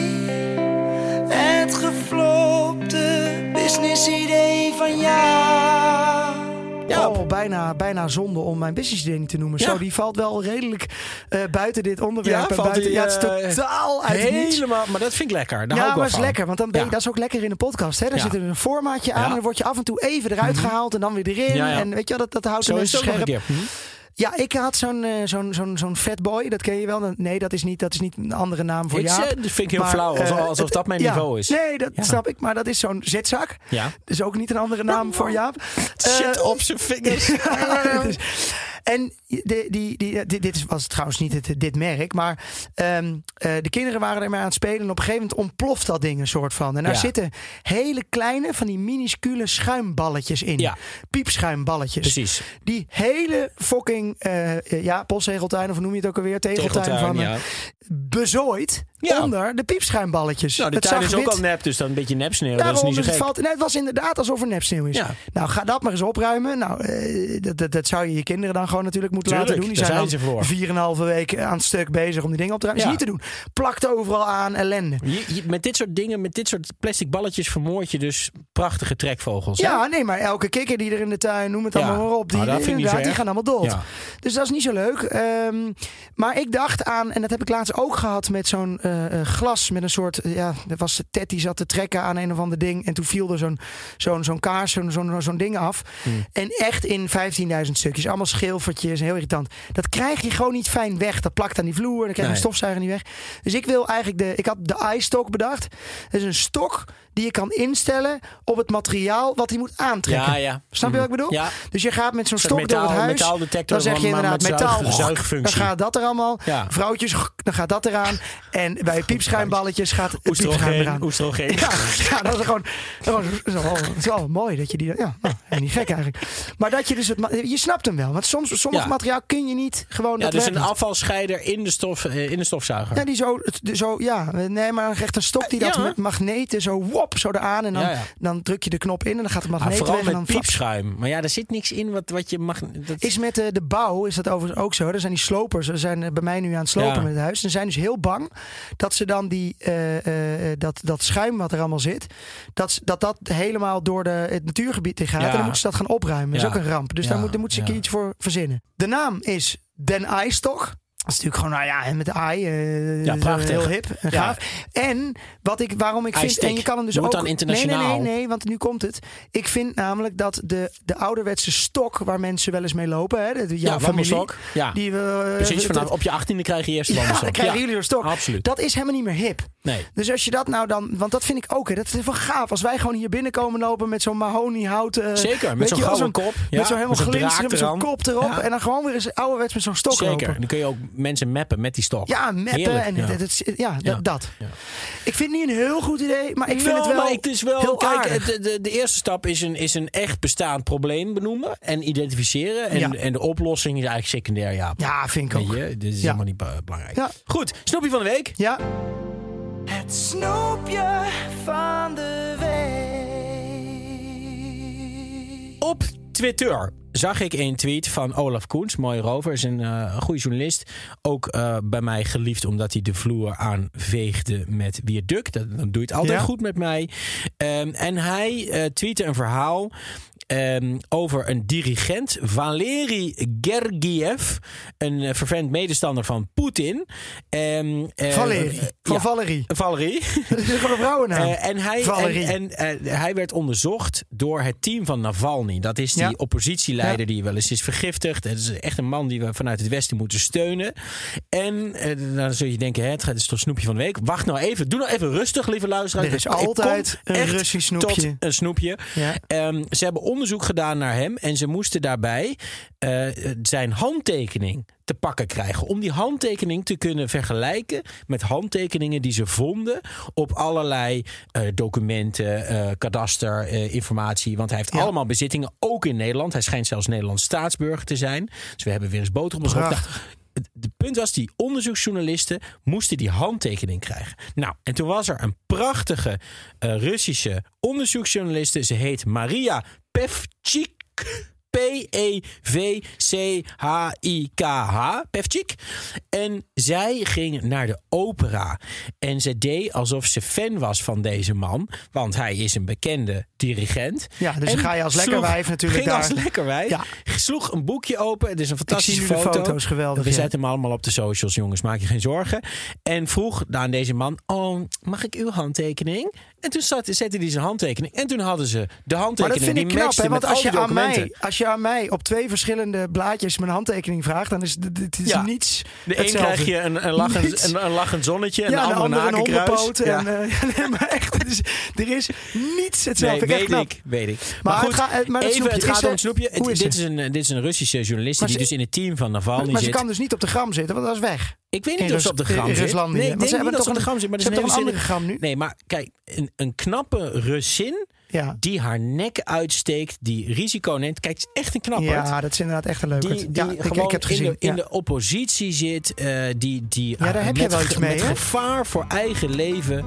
Speaker 3: Het geflopte business idee van jou.
Speaker 2: Ja, oh, bijna, bijna zonde om mijn business idee niet te noemen. Ja. Zo, die valt wel redelijk uh, buiten dit onderwerp. Ja, buiten, die, ja, het is totaal uit
Speaker 1: helemaal, maar dat vind ik lekker. Daar
Speaker 2: ja,
Speaker 1: hou ik
Speaker 2: maar het is
Speaker 1: van.
Speaker 2: lekker. Want dan ben je, ja. dat is ook lekker in de podcast. Hè? Dan ja. zit er een formaatje aan ja. en dan word je af en toe even eruit mm-hmm. gehaald en dan weer erin. Ja, ja. En weet je wel, dat, dat houdt de mensen scherp. Mm-hmm. Ja, ik had zo'n, uh, zo'n, zo'n, zo'n fatboy, dat ken je wel. Nee, dat is niet, dat is niet een andere naam voor
Speaker 1: ik
Speaker 2: Jaap.
Speaker 1: Dat vind ik heel maar, flauw, alsof, alsof uh, dat mijn
Speaker 2: ja,
Speaker 1: niveau is.
Speaker 2: Nee, dat
Speaker 1: ja.
Speaker 2: snap ik. Maar dat is zo'n zetzak. Ja. Dus ook niet een andere naam ja, voor Jaap.
Speaker 1: Shit uh, op zijn vingers.
Speaker 2: dus, en die, die, die, die, dit was trouwens niet het, dit merk. Maar um, uh, de kinderen waren ermee aan het spelen. En op een gegeven moment ontploft dat ding een soort van. En daar ja. zitten hele kleine van die minuscule schuimballetjes in. Ja. Piepschuimballetjes.
Speaker 1: Precies.
Speaker 2: Die hele fucking uh, ja, postzegeltuin, of hoe noem je het ook alweer? Tegeltuin, tegeltuin van ja. bezooid. Ja. Onder de piepschuimballetjes.
Speaker 1: Nou, de
Speaker 2: het
Speaker 1: tuin is
Speaker 2: wit.
Speaker 1: ook al nep, dus dan een beetje nepsneeuw.
Speaker 2: Daarom,
Speaker 1: dat is niet zo
Speaker 2: dus
Speaker 1: gek.
Speaker 2: het, valt, nee, het was inderdaad alsof er nepsneeuw is. Ja. Nou, ga dat maar eens opruimen. Nou, uh, dat, dat, dat zou je je kinderen dan gewoon natuurlijk moeten
Speaker 1: Tuurlijk,
Speaker 2: laten doen. Die zijn,
Speaker 1: zijn
Speaker 2: dan vier en een halve week aan het stuk bezig om die dingen op te ruimen. Ja. Is niet te doen. Plakt overal aan, ellende.
Speaker 1: Je, je, met dit soort dingen, met dit soort plastic balletjes vermoord je dus prachtige trekvogels.
Speaker 2: Ja,
Speaker 1: hè?
Speaker 2: nee, maar elke kikker die er in de tuin, noem het
Speaker 1: ja.
Speaker 2: allemaal maar op, die,
Speaker 1: nou,
Speaker 2: die, die, die gaan allemaal dood.
Speaker 1: Ja.
Speaker 2: Dus dat is niet zo leuk. Um, maar ik dacht aan, en dat heb ik laatst ook gehad met zo'n uh, uh, glas met een soort, uh, ja, dat was Ted die zat te trekken aan een of ander ding en toen viel er zo'n, zo'n, zo'n kaars, zo'n, zo'n, zo'n ding af. Hmm. En echt in vijftienduizend stukjes, allemaal schilfertjes, heel irritant. Dat krijg je gewoon niet fijn weg. Dat plakt aan die vloer, dan krijg je nee. een stofzuiger niet weg. Dus ik wil eigenlijk de, ik had de eye-stok bedacht. Dat is een stok die je kan instellen op het materiaal wat hij moet aantrekken.
Speaker 1: Ja, ja.
Speaker 2: Snap je wat ik bedoel?
Speaker 1: Ja.
Speaker 2: Dus je gaat met zo'n
Speaker 1: Zo'n
Speaker 2: stok
Speaker 1: metaal,
Speaker 2: door het huis.
Speaker 1: metaaldetector,
Speaker 2: Dan zeg je
Speaker 1: maar
Speaker 2: inderdaad
Speaker 1: met
Speaker 2: metaal.
Speaker 1: zuig- zuigfunctie.
Speaker 2: Dan gaat dat er allemaal.
Speaker 1: Ja.
Speaker 2: Vrouwtjes, dan gaat dat eraan. En bij piepschuimballetjes gaat het piepschuim
Speaker 1: Oestrogeen,
Speaker 2: eraan.
Speaker 1: oestrogeen.
Speaker 2: Ja, ja, dat is gewoon. Dat is wel, dat is wel mooi dat je die. Ja, nou, niet gek eigenlijk. Maar dat je dus het. Je snapt hem wel. Want soms, sommige
Speaker 1: Ja.
Speaker 2: materiaal kun je niet gewoon.
Speaker 1: Ja,
Speaker 2: dat
Speaker 1: dus
Speaker 2: werkt
Speaker 1: een
Speaker 2: niet.
Speaker 1: afvalscheider in de, stof, eh, in de stofzuiger.
Speaker 2: Ja, die zo, het- de- zo, ja, nee, maar echt een stok die dat
Speaker 1: Ja.
Speaker 2: met magneten zo wop, zo eraan. En dan,
Speaker 1: Ja, ja.
Speaker 2: dan druk je de knop in en dan gaat het
Speaker 1: Ah,
Speaker 2: magneet
Speaker 1: vooral
Speaker 2: weg. En
Speaker 1: met
Speaker 2: dan
Speaker 1: piepschuim. Maar ja, er zit niks in wat, wat je mag... Dat...
Speaker 2: Is met de, de bouw is dat overigens ook zo. Er zijn die slopers. Ze zijn eh, bij mij nu aan het slopen
Speaker 1: Ja.
Speaker 2: met het huis. Ze zijn dus heel bang dat ze dan die, eh, eh, dat, dat schuim wat er allemaal zit, dat s- dat, dat helemaal door de, het natuurgebied in gaat.
Speaker 1: Ja.
Speaker 2: En dan moeten ze dat gaan opruimen. Dat is
Speaker 1: Ja.
Speaker 2: ook een ramp. Dus
Speaker 1: Ja.
Speaker 2: daar moet, daar moet ze een
Speaker 1: Ja.
Speaker 2: keer iets voor verzinnen. De naam is Den Eistok. Dat is natuurlijk gewoon, nou ja, met de ei. eh,
Speaker 1: Ja, prachtig.
Speaker 2: Heel hip en
Speaker 1: Ja.
Speaker 2: gaaf. En wat ik, waarom ik vind,
Speaker 1: Ijstik.
Speaker 2: en je kan hem dus
Speaker 1: Je
Speaker 2: ook...
Speaker 1: moet dan internationaal.
Speaker 2: Nee, nee, nee, nee, want nu komt het. Ik vind namelijk dat de, de ouderwetse stok waar mensen wel eens mee lopen, hè, de, jouw
Speaker 1: Ja,
Speaker 2: familie,
Speaker 1: wandelstok. Ja,
Speaker 2: die we, eh,
Speaker 1: precies.
Speaker 2: het-
Speaker 1: Vanaf op je achttiende krijg je eerst een
Speaker 2: ja,
Speaker 1: wandelstok.
Speaker 2: dan krijgen jullie een stok.
Speaker 1: Absoluut.
Speaker 2: Dat is helemaal niet meer hip.
Speaker 1: Nee.
Speaker 2: Dus als je dat nou dan... Want dat vind ik ook, hè, dat is wel gaaf. Als wij gewoon hier binnenkomen lopen met zo'n mahoniehouten...
Speaker 1: Zeker, met
Speaker 2: weet
Speaker 1: zo'n
Speaker 2: je wel,
Speaker 1: gouden kop. Ja,
Speaker 2: met zo'n helemaal
Speaker 1: met zo'n
Speaker 2: glinsteren, met
Speaker 1: draak
Speaker 2: zo'n
Speaker 1: eraan.
Speaker 2: kop erop.
Speaker 1: Ja.
Speaker 2: En dan gewoon weer eens ouderwets met zo'n stok
Speaker 1: Zeker.
Speaker 2: lopen.
Speaker 1: Dan kun je ook mensen mappen met die stok.
Speaker 2: Ja, mappen
Speaker 1: Heerlijk,
Speaker 2: en
Speaker 1: ja.
Speaker 2: dat- dat- ja,
Speaker 1: Ja.
Speaker 2: dat. dat.
Speaker 1: Ja.
Speaker 2: Ik vind het niet een heel goed idee, maar ik vind
Speaker 1: Nou,
Speaker 2: het wel,
Speaker 1: maar het is wel
Speaker 2: heel
Speaker 1: kijk,
Speaker 2: aardig.
Speaker 1: de, de, de eerste stap is een, is een echt bestaand probleem benoemen en identificeren. En,
Speaker 2: Ja.
Speaker 1: en de oplossing is eigenlijk secundair. Ja,
Speaker 2: Ja, vind ik
Speaker 1: weet
Speaker 2: ook.
Speaker 1: je, dit is
Speaker 2: Ja.
Speaker 1: helemaal niet be- belangrijk.
Speaker 2: Ja.
Speaker 1: Goed, snoepje van de week.
Speaker 2: Ja,
Speaker 3: Het snoepje van de week.
Speaker 1: Op Twitter zag ik een tweet van Olaf Koens, mooie rover, is een uh, goede journalist. Ook uh, bij mij geliefd omdat hij de vloer aanveegde met Viaduct. Dat, dan doe je het altijd
Speaker 2: Ja.
Speaker 1: goed met mij. Um, en hij uh, tweette een verhaal Um, over een dirigent, Valery Gergiev, een uh, vervent medestander van Poetin. Um, uh,
Speaker 2: Valerie.
Speaker 1: uh,
Speaker 2: Van
Speaker 1: ja,
Speaker 2: Valerie.
Speaker 1: Valerie.
Speaker 2: Dat is gewoon een vrouwennaam.
Speaker 1: Uh, en hij,
Speaker 2: Valerie.
Speaker 1: en, en, uh, hij werd onderzocht door het team van Navalny. Dat is die
Speaker 2: Ja.
Speaker 1: oppositieleider
Speaker 2: Ja.
Speaker 1: die wel eens is vergiftigd. Het is echt een man die we vanuit het Westen moeten steunen. En uh, dan zul je denken, hè, het is toch snoepje van de week. Wacht nou even, doe nou even rustig, lieve luisteraars.
Speaker 2: Er is
Speaker 1: Ik kom
Speaker 2: altijd een
Speaker 1: echt
Speaker 2: Russisch snoepje.
Speaker 1: tot een snoepje.
Speaker 2: Ja.
Speaker 1: Um, ze hebben onderzoek gedaan naar hem en ze moesten daarbij uh, zijn handtekening te pakken krijgen. Om die handtekening te kunnen vergelijken met handtekeningen die ze vonden op allerlei uh, documenten, uh, kadaster, uh, informatie. Want hij heeft
Speaker 2: Ja.
Speaker 1: allemaal bezittingen, ook in Nederland. Hij schijnt zelfs Nederlands staatsburger te zijn. Dus we hebben weer eens boter op ons hoofd.
Speaker 2: Prachtig.
Speaker 1: Het de punt was, die onderzoeksjournalisten moesten die handtekening krijgen. Nou, en toen was er een prachtige uh, Russische onderzoeksjournaliste. Ze heet Maria Pevchik. P E V C H I K H. Pevchik. En zij ging naar de opera. En ze deed alsof ze fan was van deze man. Want hij is een bekende dirigent.
Speaker 2: Ja, dus
Speaker 1: En
Speaker 2: dan ga je als
Speaker 1: sloeg-
Speaker 2: lekkerwijf natuurlijk
Speaker 1: ging
Speaker 2: daar.
Speaker 1: als lekkerwijf.
Speaker 2: Ja.
Speaker 1: Sloeg een boekje open. Het is een
Speaker 2: Ik zie
Speaker 1: fantastische
Speaker 2: nu de
Speaker 1: foto.
Speaker 2: foto's, geweldig.
Speaker 1: We
Speaker 2: ja.
Speaker 1: zetten hem allemaal op de socials, jongens. Maak je geen zorgen. En vroeg aan deze man, oh, mag ik uw handtekening? En toen zat, zette hij zijn handtekening. En toen hadden ze de
Speaker 2: Maar dat
Speaker 1: handtekening
Speaker 2: vind ik
Speaker 1: die
Speaker 2: knap,
Speaker 1: matchte
Speaker 2: hè? Want
Speaker 1: met
Speaker 2: als
Speaker 1: al die
Speaker 2: je, aan
Speaker 1: documenten.
Speaker 2: mij, als je aan mij op twee verschillende blaadjes mijn handtekening vraagt, dan is het, het is
Speaker 1: Ja.
Speaker 2: niets
Speaker 1: De een
Speaker 2: hetzelfde.
Speaker 1: krijg je een, een, lachend,
Speaker 2: Niets.
Speaker 1: een, een lachend zonnetje en
Speaker 2: Ja,
Speaker 1: de
Speaker 2: de
Speaker 1: andere een
Speaker 2: andere een
Speaker 1: hakenkruis.
Speaker 2: hondenpoot.
Speaker 1: Ja.
Speaker 2: En, uh, ja, nee, maar echt, het is, er is niets hetzelfde.
Speaker 1: Nee,
Speaker 2: Vind ik echt
Speaker 1: weet
Speaker 2: knap.
Speaker 1: ik, weet ik. Maar,
Speaker 2: Maar
Speaker 1: goed,
Speaker 2: het gaat- maar dat
Speaker 1: even,
Speaker 2: snoepje,
Speaker 1: het gaat
Speaker 2: is
Speaker 1: om
Speaker 2: er-
Speaker 1: het snoepje. Het-
Speaker 2: hoe is
Speaker 1: dit,
Speaker 2: het?
Speaker 1: is een, dit is een Russische journalist
Speaker 2: Maar
Speaker 1: die
Speaker 2: ze-
Speaker 1: dus in het team van Navalny
Speaker 2: Maar ze
Speaker 1: zit.
Speaker 2: kan dus niet op de gram zitten, want dat is weg.
Speaker 1: Ik weet
Speaker 2: in
Speaker 1: niet of ze
Speaker 2: Rus-
Speaker 1: op de gram
Speaker 2: in
Speaker 1: zit.
Speaker 2: Rusland
Speaker 1: Nee,
Speaker 2: niet,
Speaker 1: ik
Speaker 2: want
Speaker 1: denk
Speaker 2: ze
Speaker 1: niet dat ze
Speaker 2: hebben
Speaker 1: op de
Speaker 2: toch
Speaker 1: gram zit. Maar
Speaker 2: Ze
Speaker 1: dat is
Speaker 2: hebben toch een
Speaker 1: hele
Speaker 2: andere
Speaker 1: zinnige-
Speaker 2: gram nu?
Speaker 1: Nee, maar kijk, een, een knappe Russin
Speaker 2: Ja.
Speaker 1: die haar nek uitsteekt, die risico neemt. Kijk, het is echt een knapperd.
Speaker 2: Ja, dat is inderdaad echt een leuke.
Speaker 1: Die, die
Speaker 2: ja, ik,
Speaker 1: gewoon
Speaker 2: ik heb het
Speaker 1: in,
Speaker 2: gezien.
Speaker 1: de, in
Speaker 2: ja.
Speaker 1: de oppositie zit. Uh, die die
Speaker 2: Ja, daar
Speaker 1: uh,
Speaker 2: heb je
Speaker 1: met,
Speaker 2: wel iets mee,
Speaker 1: met
Speaker 2: hè?
Speaker 1: gevaar voor eigen leven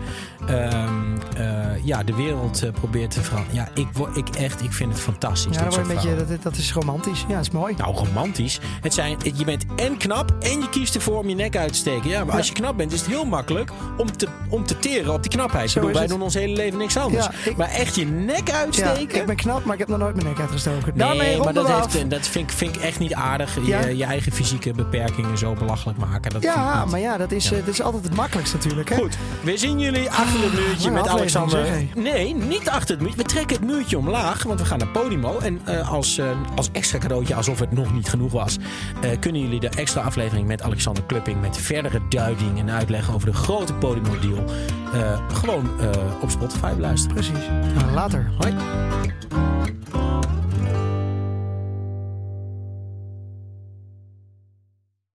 Speaker 1: um, uh, ja, de wereld uh, probeert te veranderen. Ja, ik, word, ik, echt, ik vind het fantastisch.
Speaker 2: Ja,
Speaker 1: dit
Speaker 2: dan word je
Speaker 1: soort
Speaker 2: een beetje,
Speaker 1: vrouwen.
Speaker 2: dat, dat is romantisch. Ja, dat is mooi.
Speaker 1: Nou, romantisch. Het zijn, je bent en knap en je kiest ervoor om je nek uit te steken. Ja, maar
Speaker 2: Ja.
Speaker 1: als je knap bent is het heel makkelijk om te, om te teren op die knapheid.
Speaker 2: Zo
Speaker 1: Ik bedoel,
Speaker 2: is
Speaker 1: wij
Speaker 2: het.
Speaker 1: doen ons hele leven niks anders.
Speaker 2: Ja, ik-
Speaker 1: Maar echt je nek
Speaker 2: Ja,
Speaker 1: uitsteken...
Speaker 2: ik ben knap, maar ik heb nog nooit mijn nek uitgestoken.
Speaker 1: Nee,
Speaker 2: Daarmee
Speaker 1: maar
Speaker 2: ronden
Speaker 1: dat,
Speaker 2: we af.
Speaker 1: heeft, dat vind, ik, vind ik echt niet aardig. Je,
Speaker 2: Ja?
Speaker 1: je eigen fysieke beperkingen zo belachelijk maken. Dat vind ik
Speaker 2: Ja,
Speaker 1: niet.
Speaker 2: maar ja, dat is,
Speaker 1: Ja.
Speaker 2: eh, dat is altijd het makkelijkst natuurlijk. Hè?
Speaker 1: Goed, we zien jullie achter het muurtje
Speaker 2: lange
Speaker 1: met
Speaker 2: aflevering,
Speaker 1: Alexander.
Speaker 2: zeg, hé.
Speaker 1: Nee, niet achter het muurtje. We trekken het muurtje omlaag, want we gaan naar Podimo. En uh, als, uh, als extra cadeautje, alsof het nog niet genoeg was, uh, kunnen jullie de extra aflevering met Alexander Klupping met verdere duiding en uitleg over de grote Podimo-deal uh, uh, gewoon uh, op Spotify beluisteren.
Speaker 2: Precies. Nou, later.
Speaker 1: Hoi.